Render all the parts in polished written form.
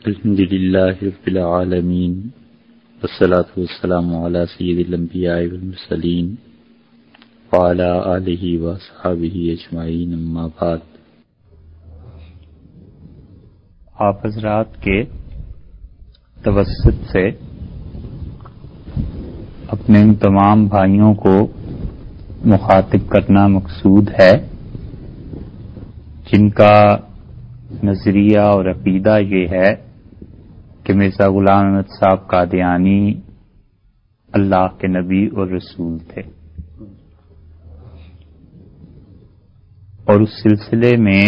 الحمد للہ رب العالمین والصلاة والسلام علی سید الانبیاء والمرسلین وعلی آلہ واصحابہ اجمعین، اما بعد۔ آپ حضرات کے توسط سے اپنے ان تمام بھائیوں کو مخاطب کرنا مقصود ہے جن کا نظریہ اور عقیدہ یہ ہے کہ مرزا غلام احمد صاحب قادیانی اللہ کے نبی اور رسول تھے، اور اس سلسلے میں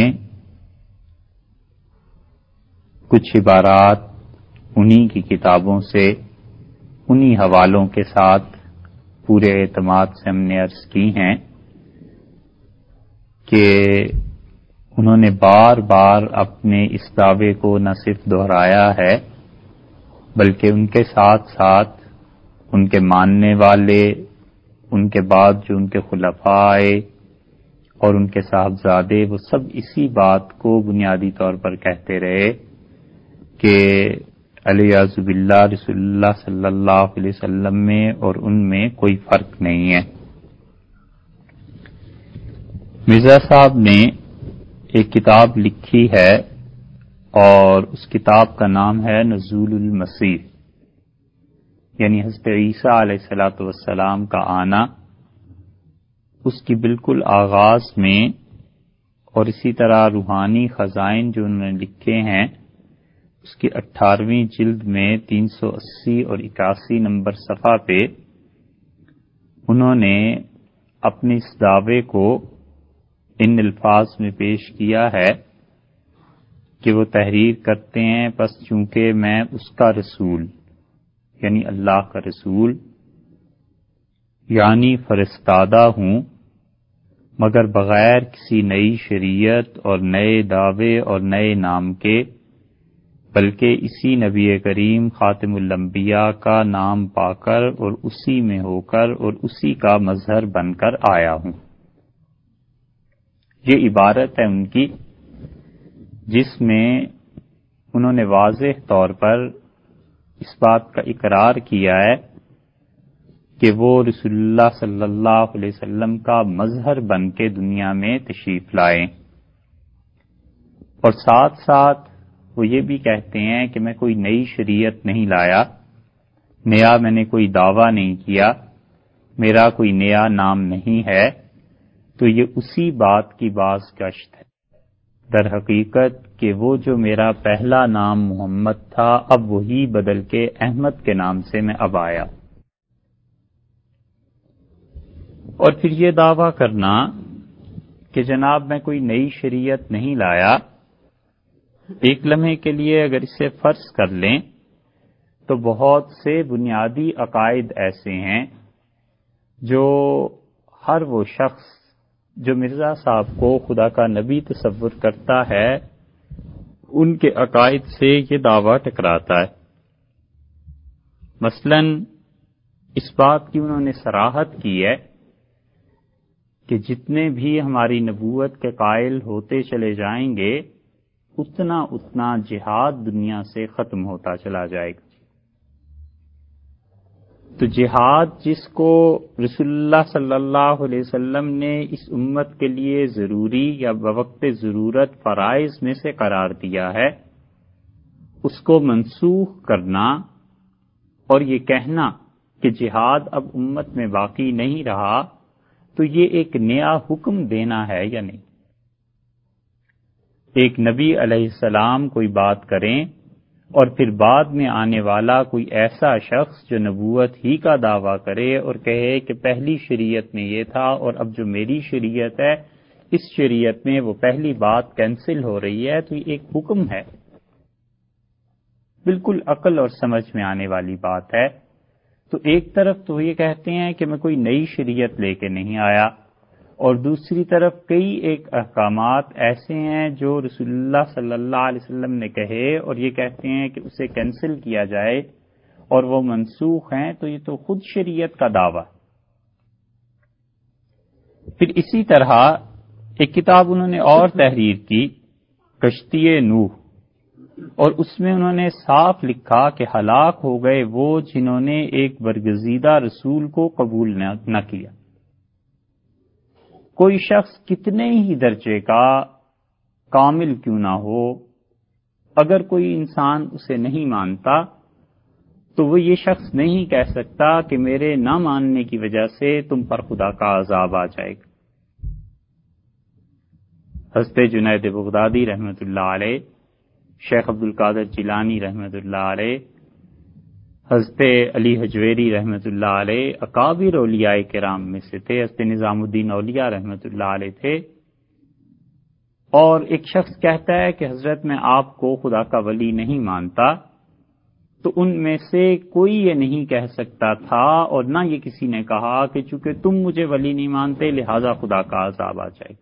کچھ عبارات انہی کی کتابوں سے انہی حوالوں کے ساتھ پورے اعتماد سے ہم نے عرض کی ہیں کہ انہوں نے بار بار اپنے اس دعوے کو نہ صرف دہرایا ہے بلکہ ان کے ساتھ ساتھ ان کے ماننے والے، ان کے بعد جو ان کے خلفاء آئے اور ان کے صاحبزادے، وہ سب اسی بات کو بنیادی طور پر کہتے رہے کہ الیاذ باللہ رسول اللہ صلی اللہ علیہ وسلم میں اور ان میں کوئی فرق نہیں ہے۔ مرزا صاحب نے ایک کتاب لکھی ہے اور اس کتاب کا نام ہے نزول المسیح، یعنی حضرت عیسیٰ علیہ الصلوۃ والسلام کا آنا۔ اس کی بالکل آغاز میں اور اسی طرح روحانی خزائن جو انہوں نے لکھے ہیں اس کی 18ویں جلد میں 380 اور 81 نمبر صفحہ پہ انہوں نے اپنے اس دعوے کو ان الفاظ میں پیش کیا ہے کہ وہ تحریر کرتے ہیں، پس چونکہ میں اس کا رسول یعنی اللہ کا رسول یعنی فرستادہ ہوں، مگر بغیر کسی نئی شریعت اور نئے دعوے اور نئے نام کے، بلکہ اسی نبی کریم خاتم الانبیاء کا نام پا کر اور اسی میں ہو کر اور اسی کا مظہر بن کر آیا ہوں۔ یہ عبارت ہے ان کی جس میں انہوں نے واضح طور پر اس بات کا اقرار کیا ہے کہ وہ رسول اللہ صلی اللہ علیہ وسلم کا مظہر بن کے دنیا میں تشریف لائے، اور ساتھ ساتھ وہ یہ بھی کہتے ہیں کہ میں کوئی نئی شریعت نہیں لایا، نیا میں نے کوئی دعویٰ نہیں کیا، میرا کوئی نیا نام نہیں ہے، تو یہ اسی بات کی باز گشت ہے در حقیقت کہ وہ جو میرا پہلا نام محمد تھا اب وہی بدل کے احمد کے نام سے میں اب آیا۔ اور پھر یہ دعویٰ کرنا کہ جناب میں کوئی نئی شریعت نہیں لایا، ایک لمحے کے لیے اگر اسے فرض کر لیں تو بہت سے بنیادی عقائد ایسے ہیں جو ہر وہ شخص جو مرزا صاحب کو خدا کا نبی تصور کرتا ہے ان کے عقائد سے یہ دعویٰ ٹکراتا ہے۔ مثلا اس بات کی انہوں نے صراحت کی ہے کہ جتنے بھی ہماری نبوت کے قائل ہوتے چلے جائیں گے اتنا جہاد دنیا سے ختم ہوتا چلا جائے گا۔ تو جہاد جس کو رسول اللہ صلی اللہ علیہ وسلم نے اس امت کے لیے ضروری یا بوقت ضرورت فرائض میں سے قرار دیا ہے، اس کو منسوخ کرنا اور یہ کہنا کہ جہاد اب امت میں باقی نہیں رہا، تو یہ ایک نیا حکم دینا ہے یا نہیں؟ ایک نبی علیہ السلام کوئی بات کریں اور پھر بعد میں آنے والا کوئی ایسا شخص جو نبوت ہی کا دعویٰ کرے اور کہے کہ پہلی شریعت میں یہ تھا اور اب جو میری شریعت ہے اس شریعت میں وہ پہلی بات کینسل ہو رہی ہے، تو یہ ایک حکم ہے، بالکل عقل اور سمجھ میں آنے والی بات ہے۔ تو ایک طرف تو یہ کہتے ہیں کہ میں کوئی نئی شریعت لے کے نہیں آیا، اور دوسری طرف کئی ایک احکامات ایسے ہیں جو رسول اللہ صلی اللہ علیہ وسلم نے کہے اور یہ کہتے ہیں کہ اسے کینسل کیا جائے اور وہ منسوخ ہیں، تو یہ تو خود شریعت کا دعویٰ۔ پھر اسی طرح ایک کتاب انہوں نے اور تحریر کی، کشتی نوح، اور اس میں انہوں نے صاف لکھا کہ ہلاک ہو گئے وہ جنہوں نے ایک برگزیدہ رسول کو قبول نہ کیا۔ کوئی شخص کتنے ہی درجے کا کامل کیوں نہ ہو، اگر کوئی انسان اسے نہیں مانتا تو وہ یہ شخص نہیں کہہ سکتا کہ میرے نہ ماننے کی وجہ سے تم پر خدا کا عذاب آ جائے گا۔ حضرت جنید بغدادی رحمۃ اللہ علیہ، شیخ عبد القادر جیلانی رحمۃ اللہ علیہ، حضرت علی حجویری رحمۃ اللہ علیہ اکابر اولیاء کرام میں سے تھے، حضرت نظام الدین اولیاء رحمۃ اللہ علیہ تھے۔ اور ایک شخص کہتا ہے کہ حضرت میں آپ کو خدا کا ولی نہیں مانتا، تو ان میں سے کوئی یہ نہیں کہہ سکتا تھا اور نہ یہ کسی نے کہا کہ چونکہ تم مجھے ولی نہیں مانتے لہذا خدا کا عذاب آ جائے گا۔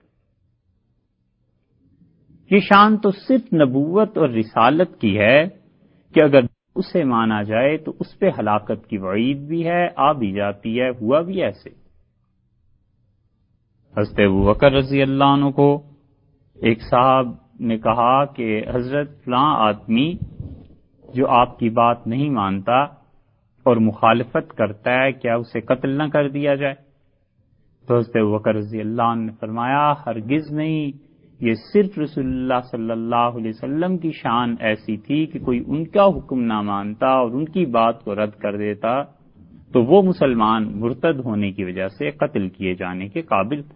یہ شان تو صرف نبوت اور رسالت کی ہے کہ اگر اسے مانا جائے تو اس پہ ہلاکت کی وعید بھی ہے، آ بھی جاتی ہے، ہوا بھی ایسے۔ حضرت ابوبکر رضی اللہ عنہ کو ایک صاحب نے کہا کہ حضرت فلاں آدمی جو آپ کی بات نہیں مانتا اور مخالفت کرتا ہے، کیا اسے قتل نہ کر دیا جائے؟ تو حضرت ابوبکر رضی اللہ عنہ نے فرمایا ہرگز نہیں، یہ صرف رسول اللہ صلی اللہ علیہ وسلم کی شان ایسی تھی کہ کوئی ان کا حکم نہ مانتا اور ان کی بات کو رد کر دیتا تو وہ مسلمان مرتد ہونے کی وجہ سے قتل کیے جانے کے قابل تھے۔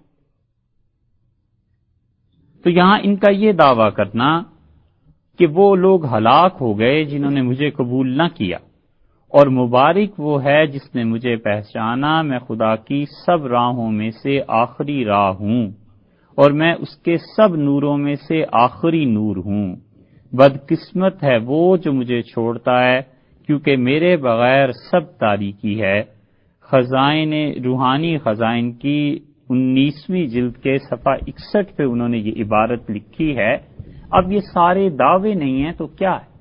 تو یہاں ان کا یہ دعویٰ کرنا کہ وہ لوگ ہلاک ہو گئے جنہوں نے مجھے قبول نہ کیا، اور مبارک وہ ہے جس نے مجھے پہچانا، میں خدا کی سب راہوں میں سے آخری راہ ہوں اور میں اس کے سب نوروں میں سے آخری نور ہوں، بدقسمت ہے وہ جو مجھے چھوڑتا ہے کیونکہ میرے بغیر سب تاریکی ہے۔ خزائن روحانی خزائن کی 19ویں جلد کے صفحہ 61 پہ انہوں نے یہ عبارت لکھی ہے۔ اب یہ سارے دعوے نہیں ہیں تو کیا ہے؟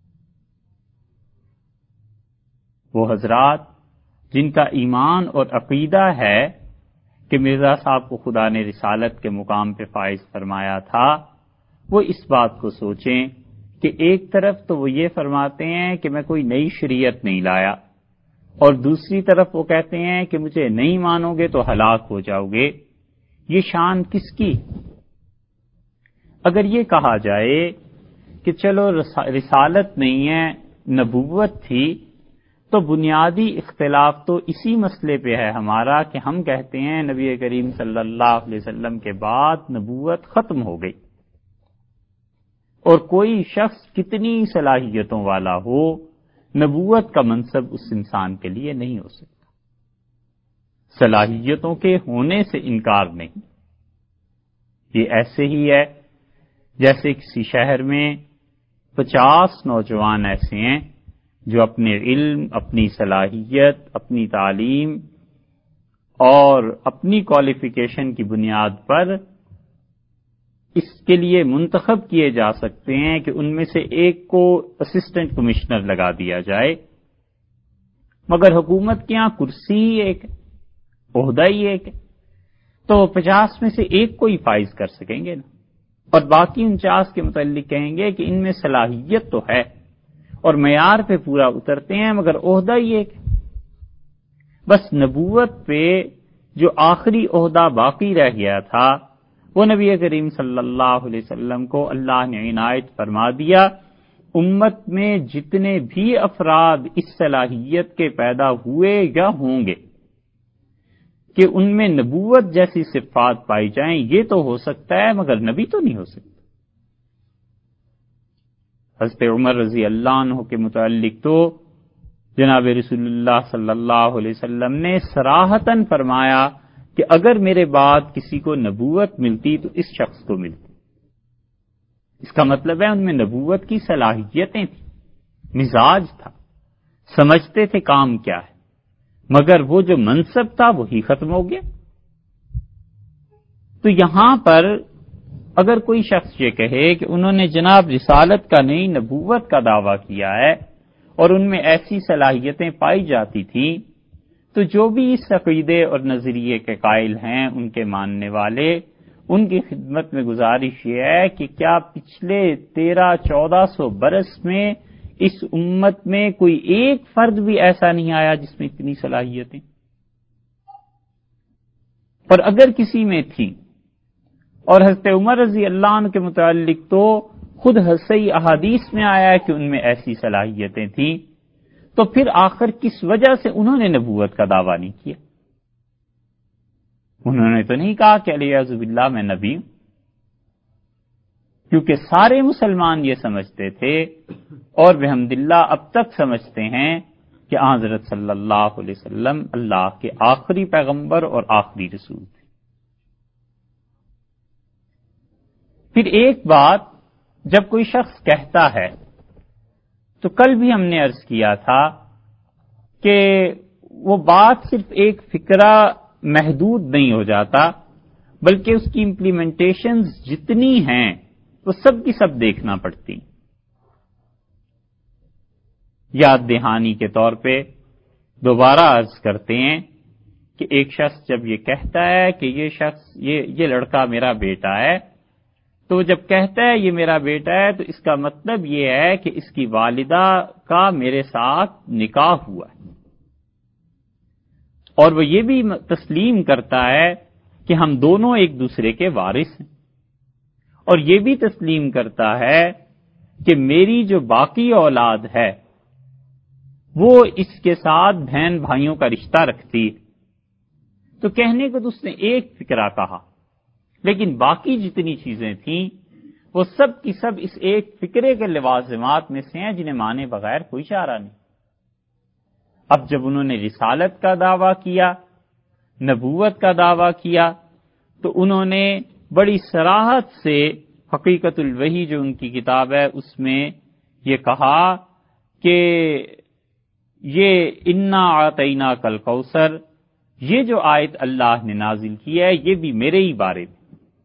وہ حضرات جن کا ایمان اور عقیدہ ہے کہ مرزا صاحب کو خدا نے رسالت کے مقام پہ فائز فرمایا تھا، وہ اس بات کو سوچیں کہ ایک طرف تو وہ یہ فرماتے ہیں کہ میں کوئی نئی شریعت نہیں لایا، اور دوسری طرف وہ کہتے ہیں کہ مجھے نہیں مانو گے تو ہلاک ہو جاؤ گے۔ یہ شان کس کی؟ اگر یہ کہا جائے کہ چلو رسالت نہیں ہے، نبوت تھی، تو بنیادی اختلاف تو اسی مسئلے پہ ہے ہمارا کہ ہم کہتے ہیں نبی کریم صلی اللہ علیہ وسلم کے بعد نبوت ختم ہو گئی، اور کوئی شخص کتنی صلاحیتوں والا ہو، نبوت کا منصب اس انسان کے لیے نہیں ہو سکتا۔ صلاحیتوں کے ہونے سے انکار نہیں۔ یہ ایسے ہی ہے جیسے کسی شہر میں 50 نوجوان ایسے ہیں جو اپنے علم، اپنی صلاحیت، اپنی تعلیم اور اپنی کوالیفیکیشن کی بنیاد پر اس کے لیے منتخب کیے جا سکتے ہیں کہ ان میں سے ایک کو اسسٹنٹ کمشنر لگا دیا جائے، مگر حکومت کے یہاں کرسی ہی ایک ہے، عہدہ ہی ایک ہے، تو 50 میں سے ایک کو ہی فائز کر سکیں گے نا، اور باقی 49 کے متعلق کہیں گے کہ ان میں صلاحیت تو ہے اور معیار پہ پورا اترتے ہیں مگر عہدہ ہی ایک ہے۔ بس نبوت پہ جو آخری عہدہ باقی رہ گیا تھا وہ نبی کریم صلی اللہ علیہ وسلم کو اللہ نے عنایت فرما دیا۔ امت میں جتنے بھی افراد اس صلاحیت کے پیدا ہوئے یا ہوں گے کہ ان میں نبوت جیسی صفات پائی جائیں، یہ تو ہو سکتا ہے مگر نبی تو نہیں ہو سکتا۔ حضرت عمر رضی اللہ عنہ کے متعلق تو جناب رسول اللہ صلی اللہ علیہ وسلم نے صراحتاً فرمایا کہ اگر میرے بعد کسی کو نبوت ملتی تو اس شخص کو ملتی۔ اس کا مطلب ہے ان میں نبوت کی صلاحیتیں تھیں، مزاج تھا، سمجھتے تھے کام کیا ہے، مگر وہ جو منصب تھا وہی ختم ہو گیا۔ تو یہاں پر اگر کوئی شخص یہ کہے کہ انہوں نے جناب رسالت کا نہیں نبوت کا دعویٰ کیا ہے اور ان میں ایسی صلاحیتیں پائی جاتی تھیں، تو جو بھی اس عقیدے اور نظریے کے قائل ہیں ان کے ماننے والے، ان کی خدمت میں گزارش یہ ہے کہ کیا پچھلے 1300-1400 برس میں اس امت میں کوئی ایک فرد بھی ایسا نہیں آیا جس میں اتنی صلاحیتیں، اور اگر کسی میں تھی، اور حضرت عمر رضی اللہ عنہ کے متعلق تو خود صحیح احادیث میں آیا ہے کہ ان میں ایسی صلاحیتیں تھیں، تو پھر آخر کس وجہ سے انہوں نے نبوت کا دعویٰ نہیں کیا؟ انہوں نے تو نہیں کہا کہ الیاذ باللہ میں نبی ہوں، کیونکہ سارے مسلمان یہ سمجھتے تھے اور بحمداللہ اب تک سمجھتے ہیں کہ حضرت صلی اللہ علیہ وسلم اللہ کے آخری پیغمبر اور آخری رسول تھے۔ پھر ایک بات جب کوئی شخص کہتا ہے تو کل بھی ہم نے عرض کیا تھا کہ وہ بات صرف ایک فکرہ محدود نہیں ہو جاتا، بلکہ اس کی امپلیمنٹیشنز جتنی ہیں وہ سب کی سب دیکھنا پڑتی۔ یاد دہانی کے طور پہ دوبارہ عرض کرتے ہیں کہ ایک شخص جب یہ کہتا ہے کہ یہ لڑکا میرا بیٹا ہے، تو جب کہتا ہے یہ میرا بیٹا ہے تو اس کا مطلب یہ ہے کہ اس کی والدہ کا میرے ساتھ نکاح ہوا ہے، اور وہ یہ بھی تسلیم کرتا ہے کہ ہم دونوں ایک دوسرے کے وارث ہیں، اور یہ بھی تسلیم کرتا ہے کہ میری جو باقی اولاد ہے وہ اس کے ساتھ بہن بھائیوں کا رشتہ رکھتی ہے۔ تو کہنے کو تو اس نے ایک فکرہ کہا، لیکن باقی جتنی چیزیں تھیں وہ سب کی سب اس ایک فکرے کے لوازمات میں سے ہیں جنہیں مانے بغیر کوئی چارہ نہیں۔ اب جب انہوں نے رسالت کا دعویٰ کیا، نبوت کا دعویٰ کیا، تو انہوں نے بڑی صراحت سے حقیقت الوحی جو ان کی کتاب ہے اس میں یہ کہا کہ یہ انا اعطینا کل کوثر، یہ جو آیت اللہ نے نازل کی ہے یہ بھی میرے ہی بارے میں۔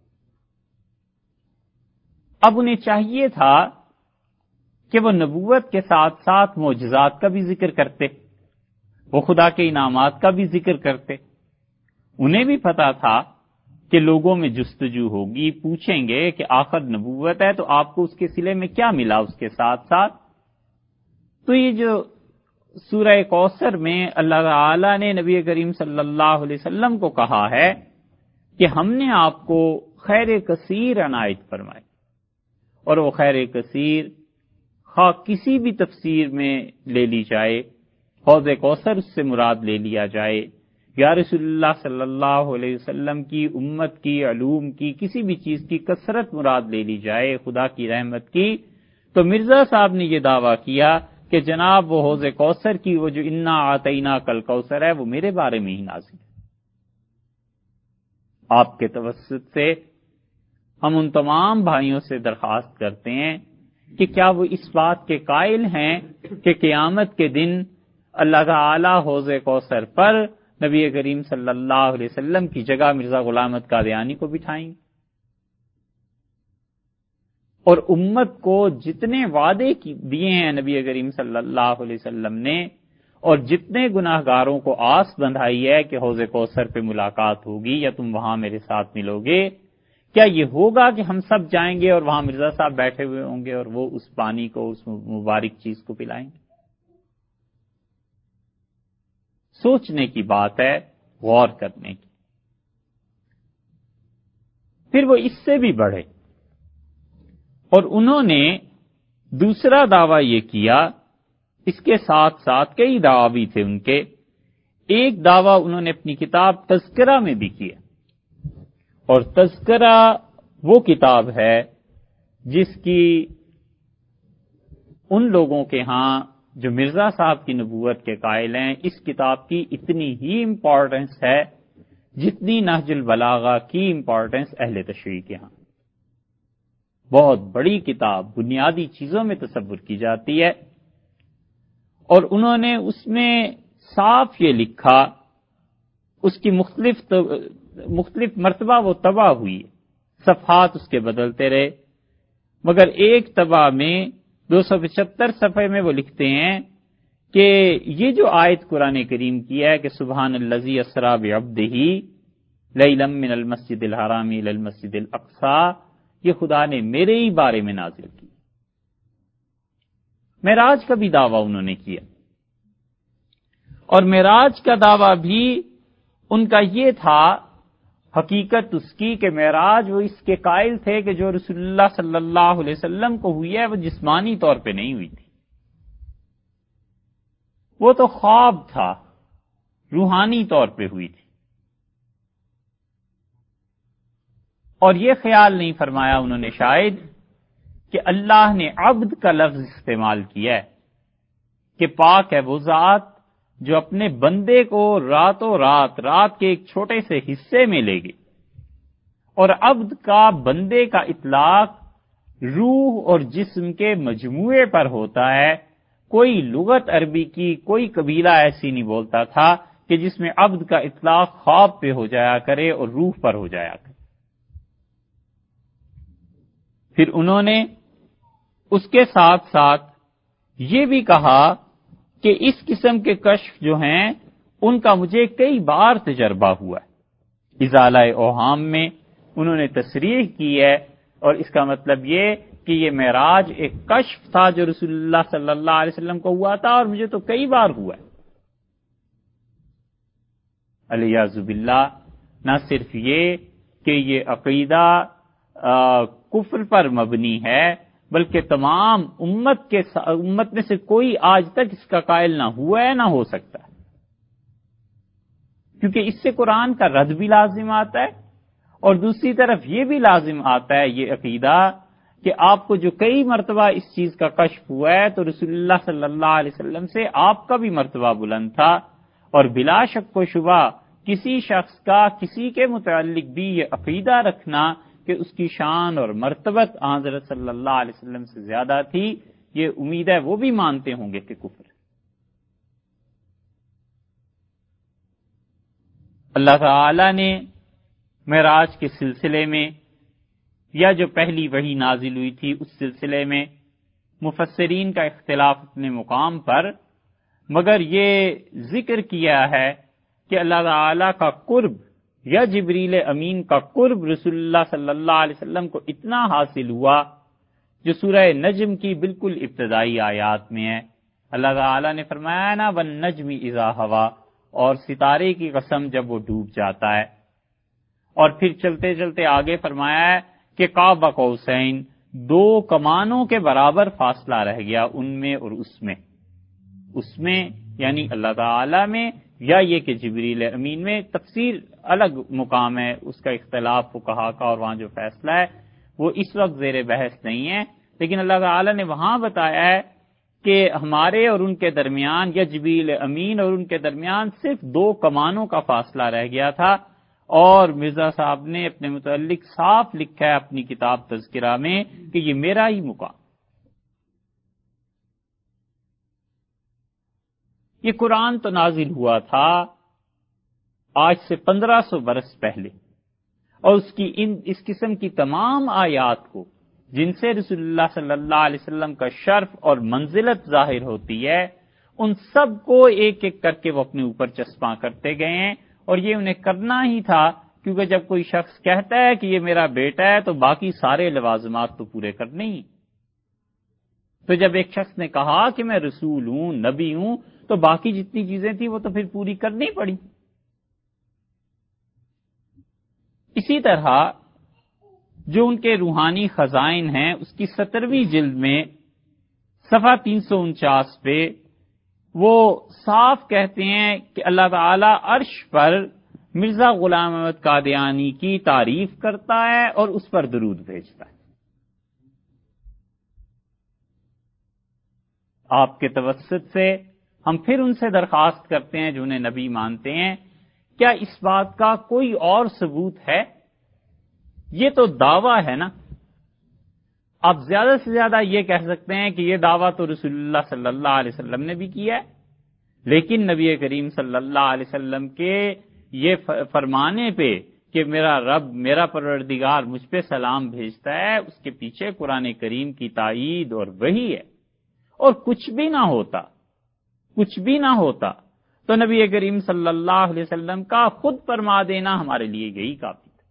اب انہیں چاہیے تھا کہ وہ نبوت کے ساتھ ساتھ معجزات کا بھی ذکر کرتے، وہ خدا کے انعامات کا بھی ذکر کرتے۔ انہیں بھی پتا تھا کہ لوگوں میں جستجو ہوگی، پوچھیں گے کہ آخر نبوت ہے تو آپ کو اس کے صلے میں کیا ملا اس کے ساتھ ساتھ۔ تو یہ جو سورہ کوثر میں اللہ تعالی نے نبی کریم صلی اللہ علیہ وسلم کو کہا ہے کہ ہم نے آپ کو خیر کثیر عنایت فرمائی، اور وہ خیر کثیر خواہ کسی بھی تفسیر میں لے لی جائے، حوض کوثر اس سے مراد لے لیا جائے، یا رسول اللہ صلی اللہ علیہ وسلم کی امت کی علوم کی کسی بھی چیز کی کثرت مراد لے لی جائے، خدا کی رحمت کی، تو مرزا صاحب نے یہ دعویٰ کیا کہ جناب وہ حوض کوثر کی وہ جو انا اعطینا کل کوثر ہے وہ میرے بارے میں ہی نازل ہے۔ آپ کے توسط سے ہم ان تمام بھائیوں سے درخواست کرتے ہیں کہ کیا وہ اس بات کے قائل ہیں کہ قیامت کے دن اللہ تعالی حوض کوثر پر نبی کریم صلی اللہ علیہ وسلم کی جگہ مرزا غلام احمد قادیانی کو بٹھائیں گے، اور امت کو جتنے وعدے دیے ہیں نبی کریم صلی اللہ علیہ وسلم نے، اور جتنے گناہ گاروں کو آس بندھائی ہے کہ حوض کوثر پہ ملاقات ہوگی یا تم وہاں میرے ساتھ ملو گے، کیا یہ ہوگا کہ ہم سب جائیں گے اور وہاں مرزا صاحب بیٹھے ہوئے ہوں گے اور وہ اس پانی کو، اس مبارک چیز کو پلائیں گے؟ سوچنے کی بات ہے، غور کرنے کی۔ پھر وہ اس سے بھی بڑھے اور انہوں نے دوسرا دعویٰ یہ کیا، اس کے ساتھ ساتھ کئی دعویٰ بھی تھے ان کے۔ ایک دعویٰ انہوں نے اپنی کتاب تذکرہ میں بھی کیا، اور تذکرہ وہ کتاب ہے جس کی ان لوگوں کے ہاں جو مرزا صاحب کی نبوت کے قائل ہیں، اس کتاب کی اتنی ہی امپورٹنس ہے جتنی نہج البلاغہ کی امپورٹنس اہل تشریع کے ہاں۔ بہت بڑی کتاب، بنیادی چیزوں میں تصور کی جاتی ہے، اور انہوں نے اس میں صاف یہ لکھا، اس کی مختلف مرتبہ وہ طبع ہوئی، صفحات اس کے بدلتے رہے، مگر ایک طبع میں 275 صفحے میں وہ لکھتے ہیں کہ یہ جو آیت قرآن کریم کی ہے کہ سبحان الذی اسری بعبدہ، لیلا من المسجد الحرام الی المسجد الاقصی، یہ خدا نے میرے ہی بارے میں نازل کی۔ معراج کا بھی دعویٰ انہوں نے کیا، اور معراج کا دعویٰ بھی ان کا یہ تھا، حقیقت اس کی کہ معراج وہ اس کے قائل تھے کہ جو رسول اللہ صلی اللہ علیہ وسلم کو ہوئی ہے وہ جسمانی طور پہ نہیں ہوئی تھی، وہ تو خواب تھا، روحانی طور پہ ہوئی تھی۔ اور یہ خیال نہیں فرمایا انہوں نے شاید کہ اللہ نے عبد کا لفظ استعمال کیا ہے کہ پاک ہے وہ ذات جو اپنے بندے کو راتوں رات کے ایک چھوٹے سے حصے میں لے گی، اور عبد کا بندے کا اطلاق روح اور جسم کے مجموعے پر ہوتا ہے۔ کوئی لغت عربی کی کوئی قبیلہ ایسی نہیں بولتا تھا کہ جس میں عبد کا اطلاق خواب پہ ہو جایا کرے اور روح پر ہو جایا کرے۔ پھر انہوں نے اس کے ساتھ ساتھ یہ بھی کہا کہ اس قسم کے کشف جو ہیں ان کا مجھے کئی بار تجربہ ہوا ہے۔ ازالہ اوہام میں انہوں نے تصریح کی ہے، اور اس کا مطلب یہ کہ یہ معراج ایک کشف تھا جو رسول اللہ صلی اللہ علیہ وسلم کو ہوا تھا، اور مجھے تو کئی بار ہوا ہے۔ الیاذ باللہ، نہ صرف یہ کہ یہ عقیدہ کفر پر مبنی ہے، بلکہ تمام امت میں سے کوئی آج تک اس کا قائل نہ ہوا ہے، نہ ہو سکتا ہے، کیونکہ اس سے قرآن کا رد بھی لازم آتا ہے، اور دوسری طرف یہ بھی لازم آتا ہے یہ عقیدہ کہ آپ کو جو کئی مرتبہ اس چیز کا کشف ہوا ہے تو رسول اللہ صلی اللہ علیہ وسلم سے آپ کا بھی مرتبہ بلند تھا، اور بلا شک و شبہ کسی شخص کا کسی کے متعلق بھی یہ عقیدہ رکھنا کہ اس کی شان اور مرتبت حضرت صلی اللہ علیہ وسلم سے زیادہ تھی، یہ امید ہے وہ بھی مانتے ہوں گے کہ کفر ہے۔ اللہ تعالی نے معراج کے سلسلے میں، یا جو پہلی وحی نازل ہوئی تھی اس سلسلے میں، مفسرین کا اختلاف اپنے مقام پر، مگر یہ ذکر کیا ہے کہ اللہ تعالی کا قرب یا جبریل امین کا قرب رسول اللہ صلی اللہ علیہ وسلم کو اتنا حاصل ہوا جو سورہ نجم کی بالکل ابتدائی آیات میں ہے۔ اللہ تعالی نے فرمایا نا والنجم اذا ہوا، اور ستارے کی قسم جب وہ ڈوب جاتا ہے، اور پھر چلتے چلتے آگے فرمایا ہے کہ قاب قوسین، دو کمانوں کے برابر فاصلہ رہ گیا ان میں اور اس میں یعنی اللہ تعالی میں، یا یہ کہ جبریل امین میں۔ تفسیر الگ مقام ہے، اس کا اختلاف فقہا کا، اور وہاں جو فیصلہ ہے وہ اس وقت زیر بحث نہیں ہے، لیکن اللہ تعالی نے وہاں بتایا ہے کہ ہمارے اور ان کے درمیان، یا جبریل امین اور ان کے درمیان صرف دو کمانوں کا فاصلہ رہ گیا تھا، اور مرزا صاحب نے اپنے متعلق صاف لکھا ہے اپنی کتاب تذکرہ میں کہ یہ میرا ہی مقام۔ یہ قرآن تو نازل ہوا تھا آج سے 1500 برس پہلے، اور اس قسم کی تمام آیات کو جن سے رسول اللہ صلی اللہ علیہ وسلم کا شرف اور منزلت ظاہر ہوتی ہے، ان سب کو ایک ایک کر کے وہ اپنے اوپر چسپاں کرتے گئے ہیں، اور یہ انہیں کرنا ہی تھا، کیونکہ جب کوئی شخص کہتا ہے کہ یہ میرا بیٹا ہے تو باقی سارے لوازمات تو پورے کرنے ہی۔ تو جب ایک شخص نے کہا کہ میں رسول ہوں، نبی ہوں، تو باقی جتنی چیزیں تھیں وہ تو پھر پوری کرنی پڑی۔ اسی طرح جو ان کے روحانی خزائن ہیں، اس کی 17ویں جلد میں صفحہ 349 پہ وہ صاف کہتے ہیں کہ اللہ تعالی عرش پر مرزا غلام احمد قادیانی کی تعریف کرتا ہے اور اس پر درود بھیجتا ہے۔ آپ کے توسط سے ہم پھر ان سے درخواست کرتے ہیں جو انہیں نبی مانتے ہیں، کیا اس بات کا کوئی اور ثبوت ہے؟ یہ تو دعویٰ ہے نا، آپ زیادہ سے زیادہ یہ کہہ سکتے ہیں کہ یہ دعویٰ تو رسول اللہ صلی اللہ علیہ وسلم نے بھی کیا ہے، لیکن نبی کریم صلی اللہ علیہ وسلم کے یہ فرمانے پہ کہ میرا رب، میرا پروردگار مجھ پہ سلام بھیجتا ہے، اس کے پیچھے قرآن کریم کی تائید اور وحی ہے، اور کچھ بھی نہ ہوتا تو نبی کریم صلی اللہ علیہ وسلم کا خود فرما دینا ہمارے لیے یہی کافی تھا۔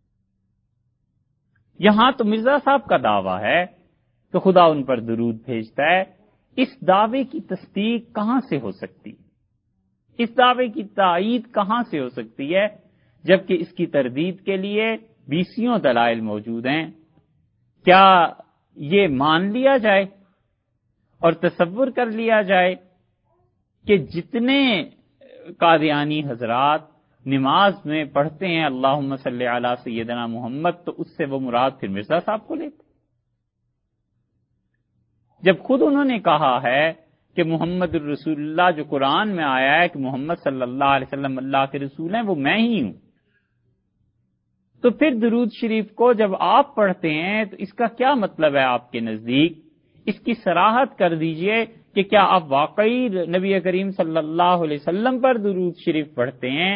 یہاں تو مرزا صاحب کا دعویٰ ہے کہ خدا ان پر درود بھیجتا ہے، اس دعوے کی تصدیق کہاں سے ہو سکتی ہے؟ اس دعوے کی تائید کہاں سے ہو سکتی ہے جبکہ اس کی تردید کے لیے بیسیوں دلائل موجود ہیں؟ کیا یہ مان لیا جائے اور تصور کر لیا جائے کہ جتنے قادیانی حضرات نماز میں پڑھتے ہیں اللہم صلی علی سیدنا محمد، تو اس سے وہ مراد پھر مرزا صاحب کو لیتے، جب خود انہوں نے کہا ہے کہ محمد الرسول اللہ جو قرآن میں آیا ہے کہ محمد صلی اللہ علیہ وسلم اللہ کے رسول ہیں وہ میں ہی ہوں، تو پھر درود شریف کو جب آپ پڑھتے ہیں تو اس کا کیا مطلب ہے آپ کے نزدیک؟ اس کی صراحت کر دیجئے کہ کیا آپ واقعی نبی کریم صلی اللہ علیہ وسلم پر درود شریف پڑھتے ہیں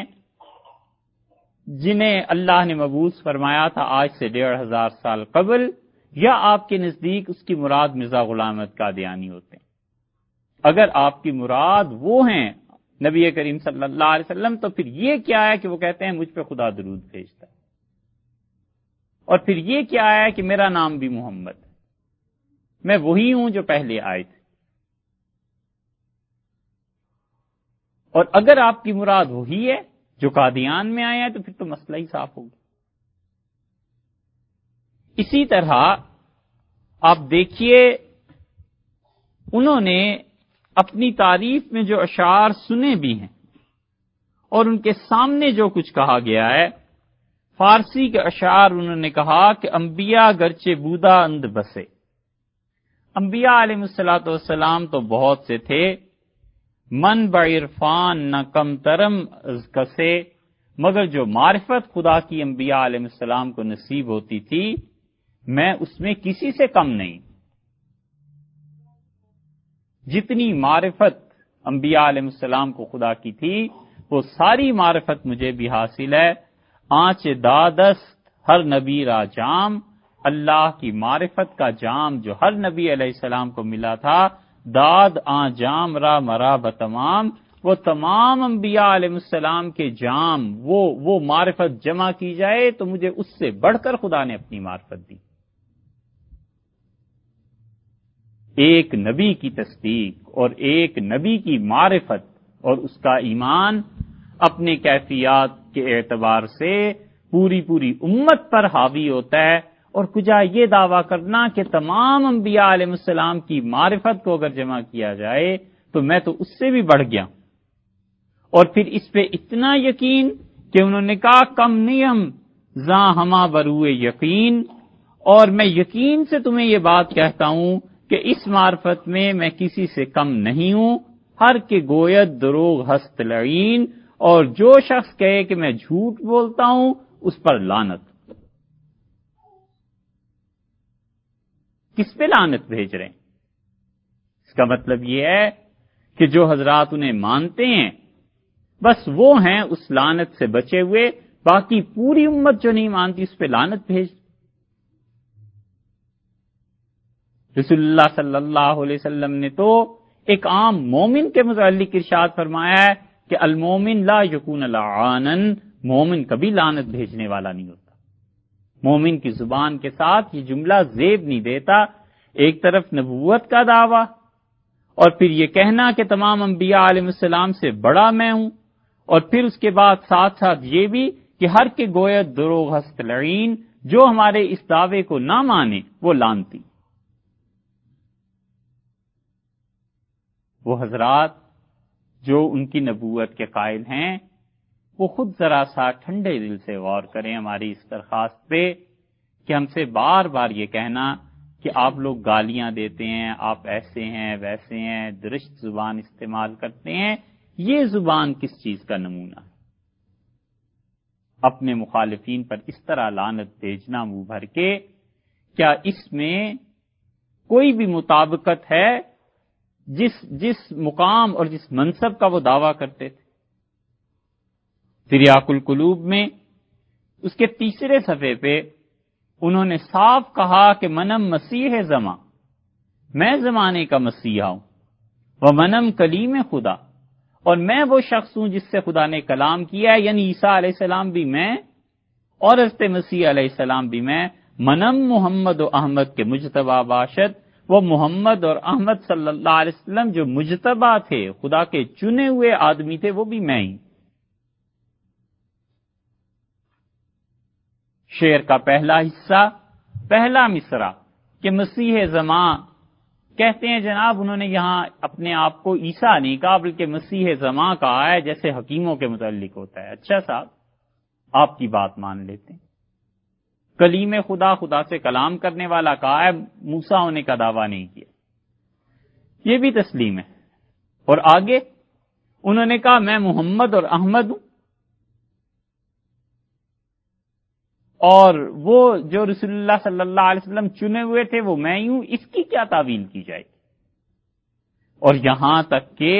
جنہیں اللہ نے مبعوث فرمایا تھا آج سے 1500 سال قبل، یا آپ کے نزدیک اس کی مراد مرزا غلام احمد قادیانی ہوتے ہیں؟ اگر آپ کی مراد وہ ہیں نبی کریم صلی اللہ علیہ وسلم، تو پھر یہ کیا ہے کہ وہ کہتے ہیں مجھ پہ خدا درود بھیجتا ہے، اور پھر یہ کیا ہے کہ میرا نام بھی محمد ہے، میں وہی ہوں جو پہلے آئے تھے؟ اور اگر آپ کی مراد وہی ہے جو قادیان میں آئے ہیں تو پھر تو مسئلہ ہی صاف ہوگا۔ اسی طرح آپ دیکھیے انہوں نے اپنی تعریف میں جو اشعار سنے بھی ہیں اور ان کے سامنے جو کچھ کہا گیا ہے، فارسی کے اشعار انہوں نے کہا کہ انبیاء گرچہ بودا اند بسے، انبیاء علیہ الصلوۃ والسلام تو بہت سے تھے، من بعرفان نہ کم ترم از کسے، مگر جو معرفت خدا کی انبیاء علیہ السلام کو نصیب ہوتی تھی میں اس میں کسی سے کم نہیں۔ جتنی معرفت انبیاء علیہ السلام کو خدا کی تھی وہ ساری معرفت مجھے بھی حاصل ہے۔ آنچ دادست ہر نبی را جام، اللہ کی معرفت کا جام جو ہر نبی علیہ السلام کو ملا تھا، داد آ جام را مرا بتمام، وہ تمام انبیاء علیہ السلام کے جام وہ معرفت جمع کی جائے تو مجھے اس سے بڑھ کر خدا نے اپنی معرفت دی۔ ایک نبی کی تصدیق اور ایک نبی کی معرفت اور اس کا ایمان اپنے کیفیات کے اعتبار سے پوری امت پر حاوی ہوتا ہے، اور کجا یہ دعویٰ کرنا کہ تمام انبیاء علیہ السلام کی معرفت کو اگر جمع کیا جائے تو میں تو اس سے بھی بڑھ گیا، اور پھر اس پہ اتنا یقین کہ انہوں نے کہا کم نیم زاں ہما بروئے یقین، اور میں یقین سے تمہیں یہ بات کہتا ہوں کہ اس معرفت میں میں کسی سے کم نہیں ہوں، ہر کے گوید دروغ ہست لعین، اور جو شخص کہے کہ میں جھوٹ بولتا ہوں اس پر لعنت۔ کس پہ لعنت بھیج رہے ہیں؟ اس کا مطلب یہ ہے کہ جو حضرات انہیں مانتے ہیں بس وہ ہیں اس لعنت سے بچے ہوئے، باقی پوری امت جو نہیں مانتی اس پہ لعنت بھیج۔ رسول اللہ صلی اللہ علیہ وسلم نے تو ایک عام مومن کے متعلق ارشاد فرمایا ہے کہ المومن لا یکون لعانا، مومن کبھی لعنت بھیجنے والا نہیں ہوتا۔ مومن کی زبان کے ساتھ یہ جملہ زیب نہیں دیتا، ایک طرف نبوت کا دعویٰ اور پھر یہ کہنا کہ تمام انبیاء علیہ السلام سے بڑا میں ہوں، اور پھر اس کے بعد ساتھ ساتھ یہ بھی کہ ہر کے گویت دروغ ہست لعین، جو ہمارے اس دعوے کو نہ مانے وہ لعنتی۔ وہ حضرات جو ان کی نبوت کے قائل ہیں وہ خود ذرا سا ٹھنڈے دل سے غور کریں ہماری اس درخواست پہ کہ ہم سے بار بار یہ کہنا کہ آپ لوگ گالیاں دیتے ہیں، آپ ایسے ہیں ویسے ہیں، درست زبان استعمال کرتے ہیں، یہ زبان کس چیز کا نمونہ ہے؟ اپنے مخالفین پر اس طرح لعنت بھیجنا منہ بھر کے، کیا اس میں کوئی بھی مطابقت ہے جس مقام اور جس منصب کا وہ دعویٰ کرتے تھے؟ تریاق القلوب میں اس کے تیسرے صفحے پہ انہوں نے صاف کہا کہ منم مسیح زمان، میں زمانے کا مسیحا ہوں، وہ منم کلیم خدا، اور میں وہ شخص ہوں جس سے خدا نے کلام کیا ہے، یعنی عیسیٰ علیہ السلام بھی میں اور حضرت مسیح علیہ السلام بھی میں، منم محمد و احمد کے مجتبی باشد، وہ محمد اور احمد صلی اللہ علیہ وسلم جو مجتبی تھے، خدا کے چنے ہوئے آدمی تھے، وہ بھی میں ہی۔ شعر کا پہلا حصہ، پہلا مصرع کہ مسیح زماں کہتے ہیں جناب، انہوں نے یہاں اپنے آپ کو عیسیٰ نہیں کہا بلکہ مسیح زماں کہا ہے، جیسے حکیموں کے متعلق ہوتا ہے۔ اچھا صاحب، آپ کی بات مان لیتے ہیں۔ کلیم خدا، خدا سے کلام کرنے والا کہا ہے، موسیٰ ہونے کا دعویٰ نہیں کیا، یہ بھی تسلیم ہے۔ اور آگے انہوں نے کہا میں محمد اور احمد ہوں، اور وہ جو رسول اللہ صلی اللہ علیہ وسلم چنے ہوئے تھے وہ میں ہی ہوں، اس کی کیا تعویل کی جائے گی؟ اور یہاں تک کہ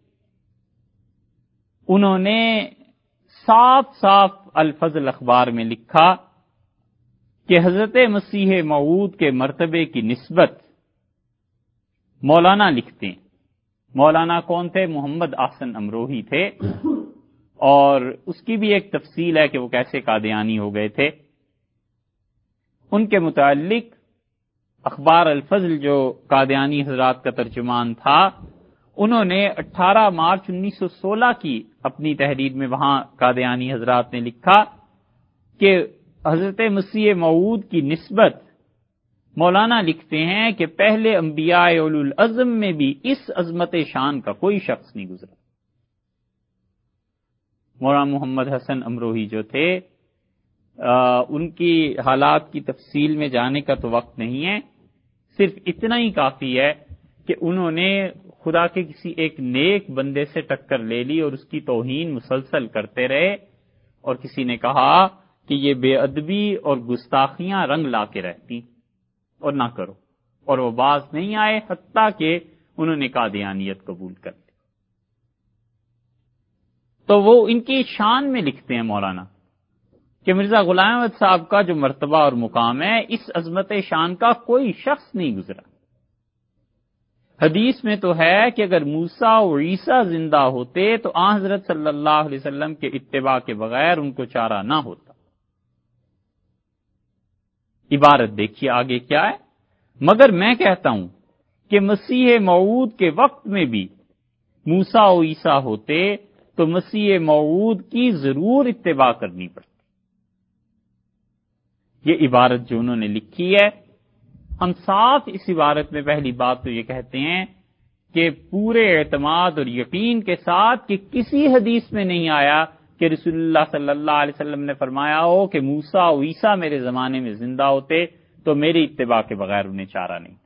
انہوں نے صاف صاف الفاظ الاخبار میں لکھا کہ حضرت مسیح موعود کے مرتبے کی نسبت مولانا لکھتے ہیں۔ مولانا کون تھے؟ محمد احسن امروہی تھے، اور اس کی بھی ایک تفصیل ہے کہ وہ کیسے قادیانی ہو گئے تھے۔ ان کے متعلق اخبار الفضل جو قادیانی حضرات کا ترجمان تھا، انہوں نے 18 مارچ 1916 کی اپنی تحریر میں وہاں قادیانی حضرات نے لکھا کہ حضرت مسیح موعود کی نسبت مولانا لکھتے ہیں کہ پہلے انبیاء اولو العزم میں بھی اس عظمت شان کا کوئی شخص نہیں گزرا۔ مولانا محمد حسن امروہی جو تھے، ان کی حالات کی تفصیل میں جانے کا تو وقت نہیں ہے، صرف اتنا ہی کافی ہے کہ انہوں نے خدا کے کسی ایک نیک بندے سے ٹکر لے لی اور اس کی توہین مسلسل کرتے رہے، اور کسی نے کہا کہ یہ بے ادبی اور گستاخیاں رنگ لا کے رہتی اور نہ کرو، اور وہ باز نہیں آئے حتیٰ کہ انہوں نے قادیانیت قبول کر لی۔ تو وہ ان کی شان میں لکھتے ہیں مولانا کہ مرزا غلام احمد صاحب کا جو مرتبہ اور مقام ہے، اس عظمت شان کا کوئی شخص نہیں گزرا۔ حدیث میں تو ہے کہ اگر موسیٰ اور عیسیٰ زندہ ہوتے تو آن حضرت صلی اللہ علیہ وسلم کے اتباع کے بغیر ان کو چارہ نہ ہوتا۔ عبارت دیکھیے آگے کیا ہے، مگر میں کہتا ہوں کہ مسیح موعود کے وقت میں بھی موسیٰ و عیسیٰ ہوتے تو مسیح موعود کی ضرور اتباع کرنی پڑتی۔ یہ عبارت جو انہوں نے لکھی ہے، ہم صاف اس عبارت میں پہلی بات تو یہ کہتے ہیں کہ پورے اعتماد اور یقین کے ساتھ کہ کسی حدیث میں نہیں آیا کہ رسول اللہ صلی اللہ علیہ وسلم نے فرمایا ہو کہ موسیٰ و عیسیٰ میرے زمانے میں زندہ ہوتے تو میری اتباع کے بغیر انہیں چارہ نہیں تھا۔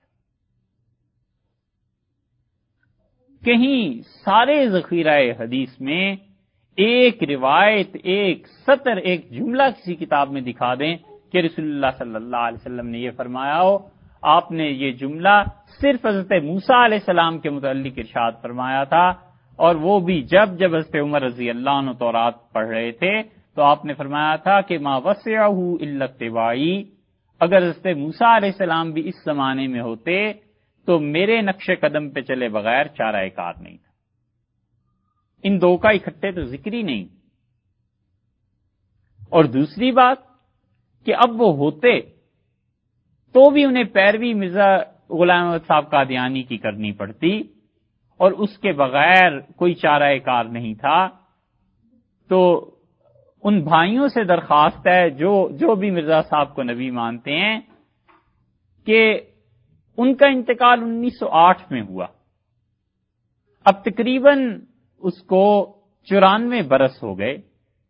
کہیں سارے ذخیرہ حدیث میں ایک روایت، ایک سطر، ایک جملہ کسی کتاب میں دکھا دیں کہ رسول اللہ صلی اللہ علیہ وسلم نے یہ فرمایا ہو، آپ نے یہ جملہ صرف حضرت موسیٰ علیہ السلام کے متعلق ارشاد فرمایا تھا، اور وہ بھی جب حضرت عمر رضی اللہ عنہ تورات پڑھ رہے تھے تو آپ نے فرمایا تھا کہ ما وسعہ الا اتباعی، اگر حضرت موسیٰ علیہ السلام بھی اس زمانے میں ہوتے تو میرے نقش قدم پہ چلے بغیر چارہ کار نہیں تھا۔ ان دو کا اکٹھے تو ذکر ہی نہیں۔ اور دوسری بات کہ اب وہ ہوتے تو بھی انہیں پیروی مرزا غلام احمد صاحب قادیانی کی کرنی پڑتی، اور اس کے بغیر کوئی چارہ کار نہیں تھا۔ تو ان بھائیوں سے درخواست ہے جو بھی مرزا صاحب کو نبی مانتے ہیں کہ ان کا انتقال 1908 میں ہوا، اب تقریباً اس کو 94 برس ہو گئے،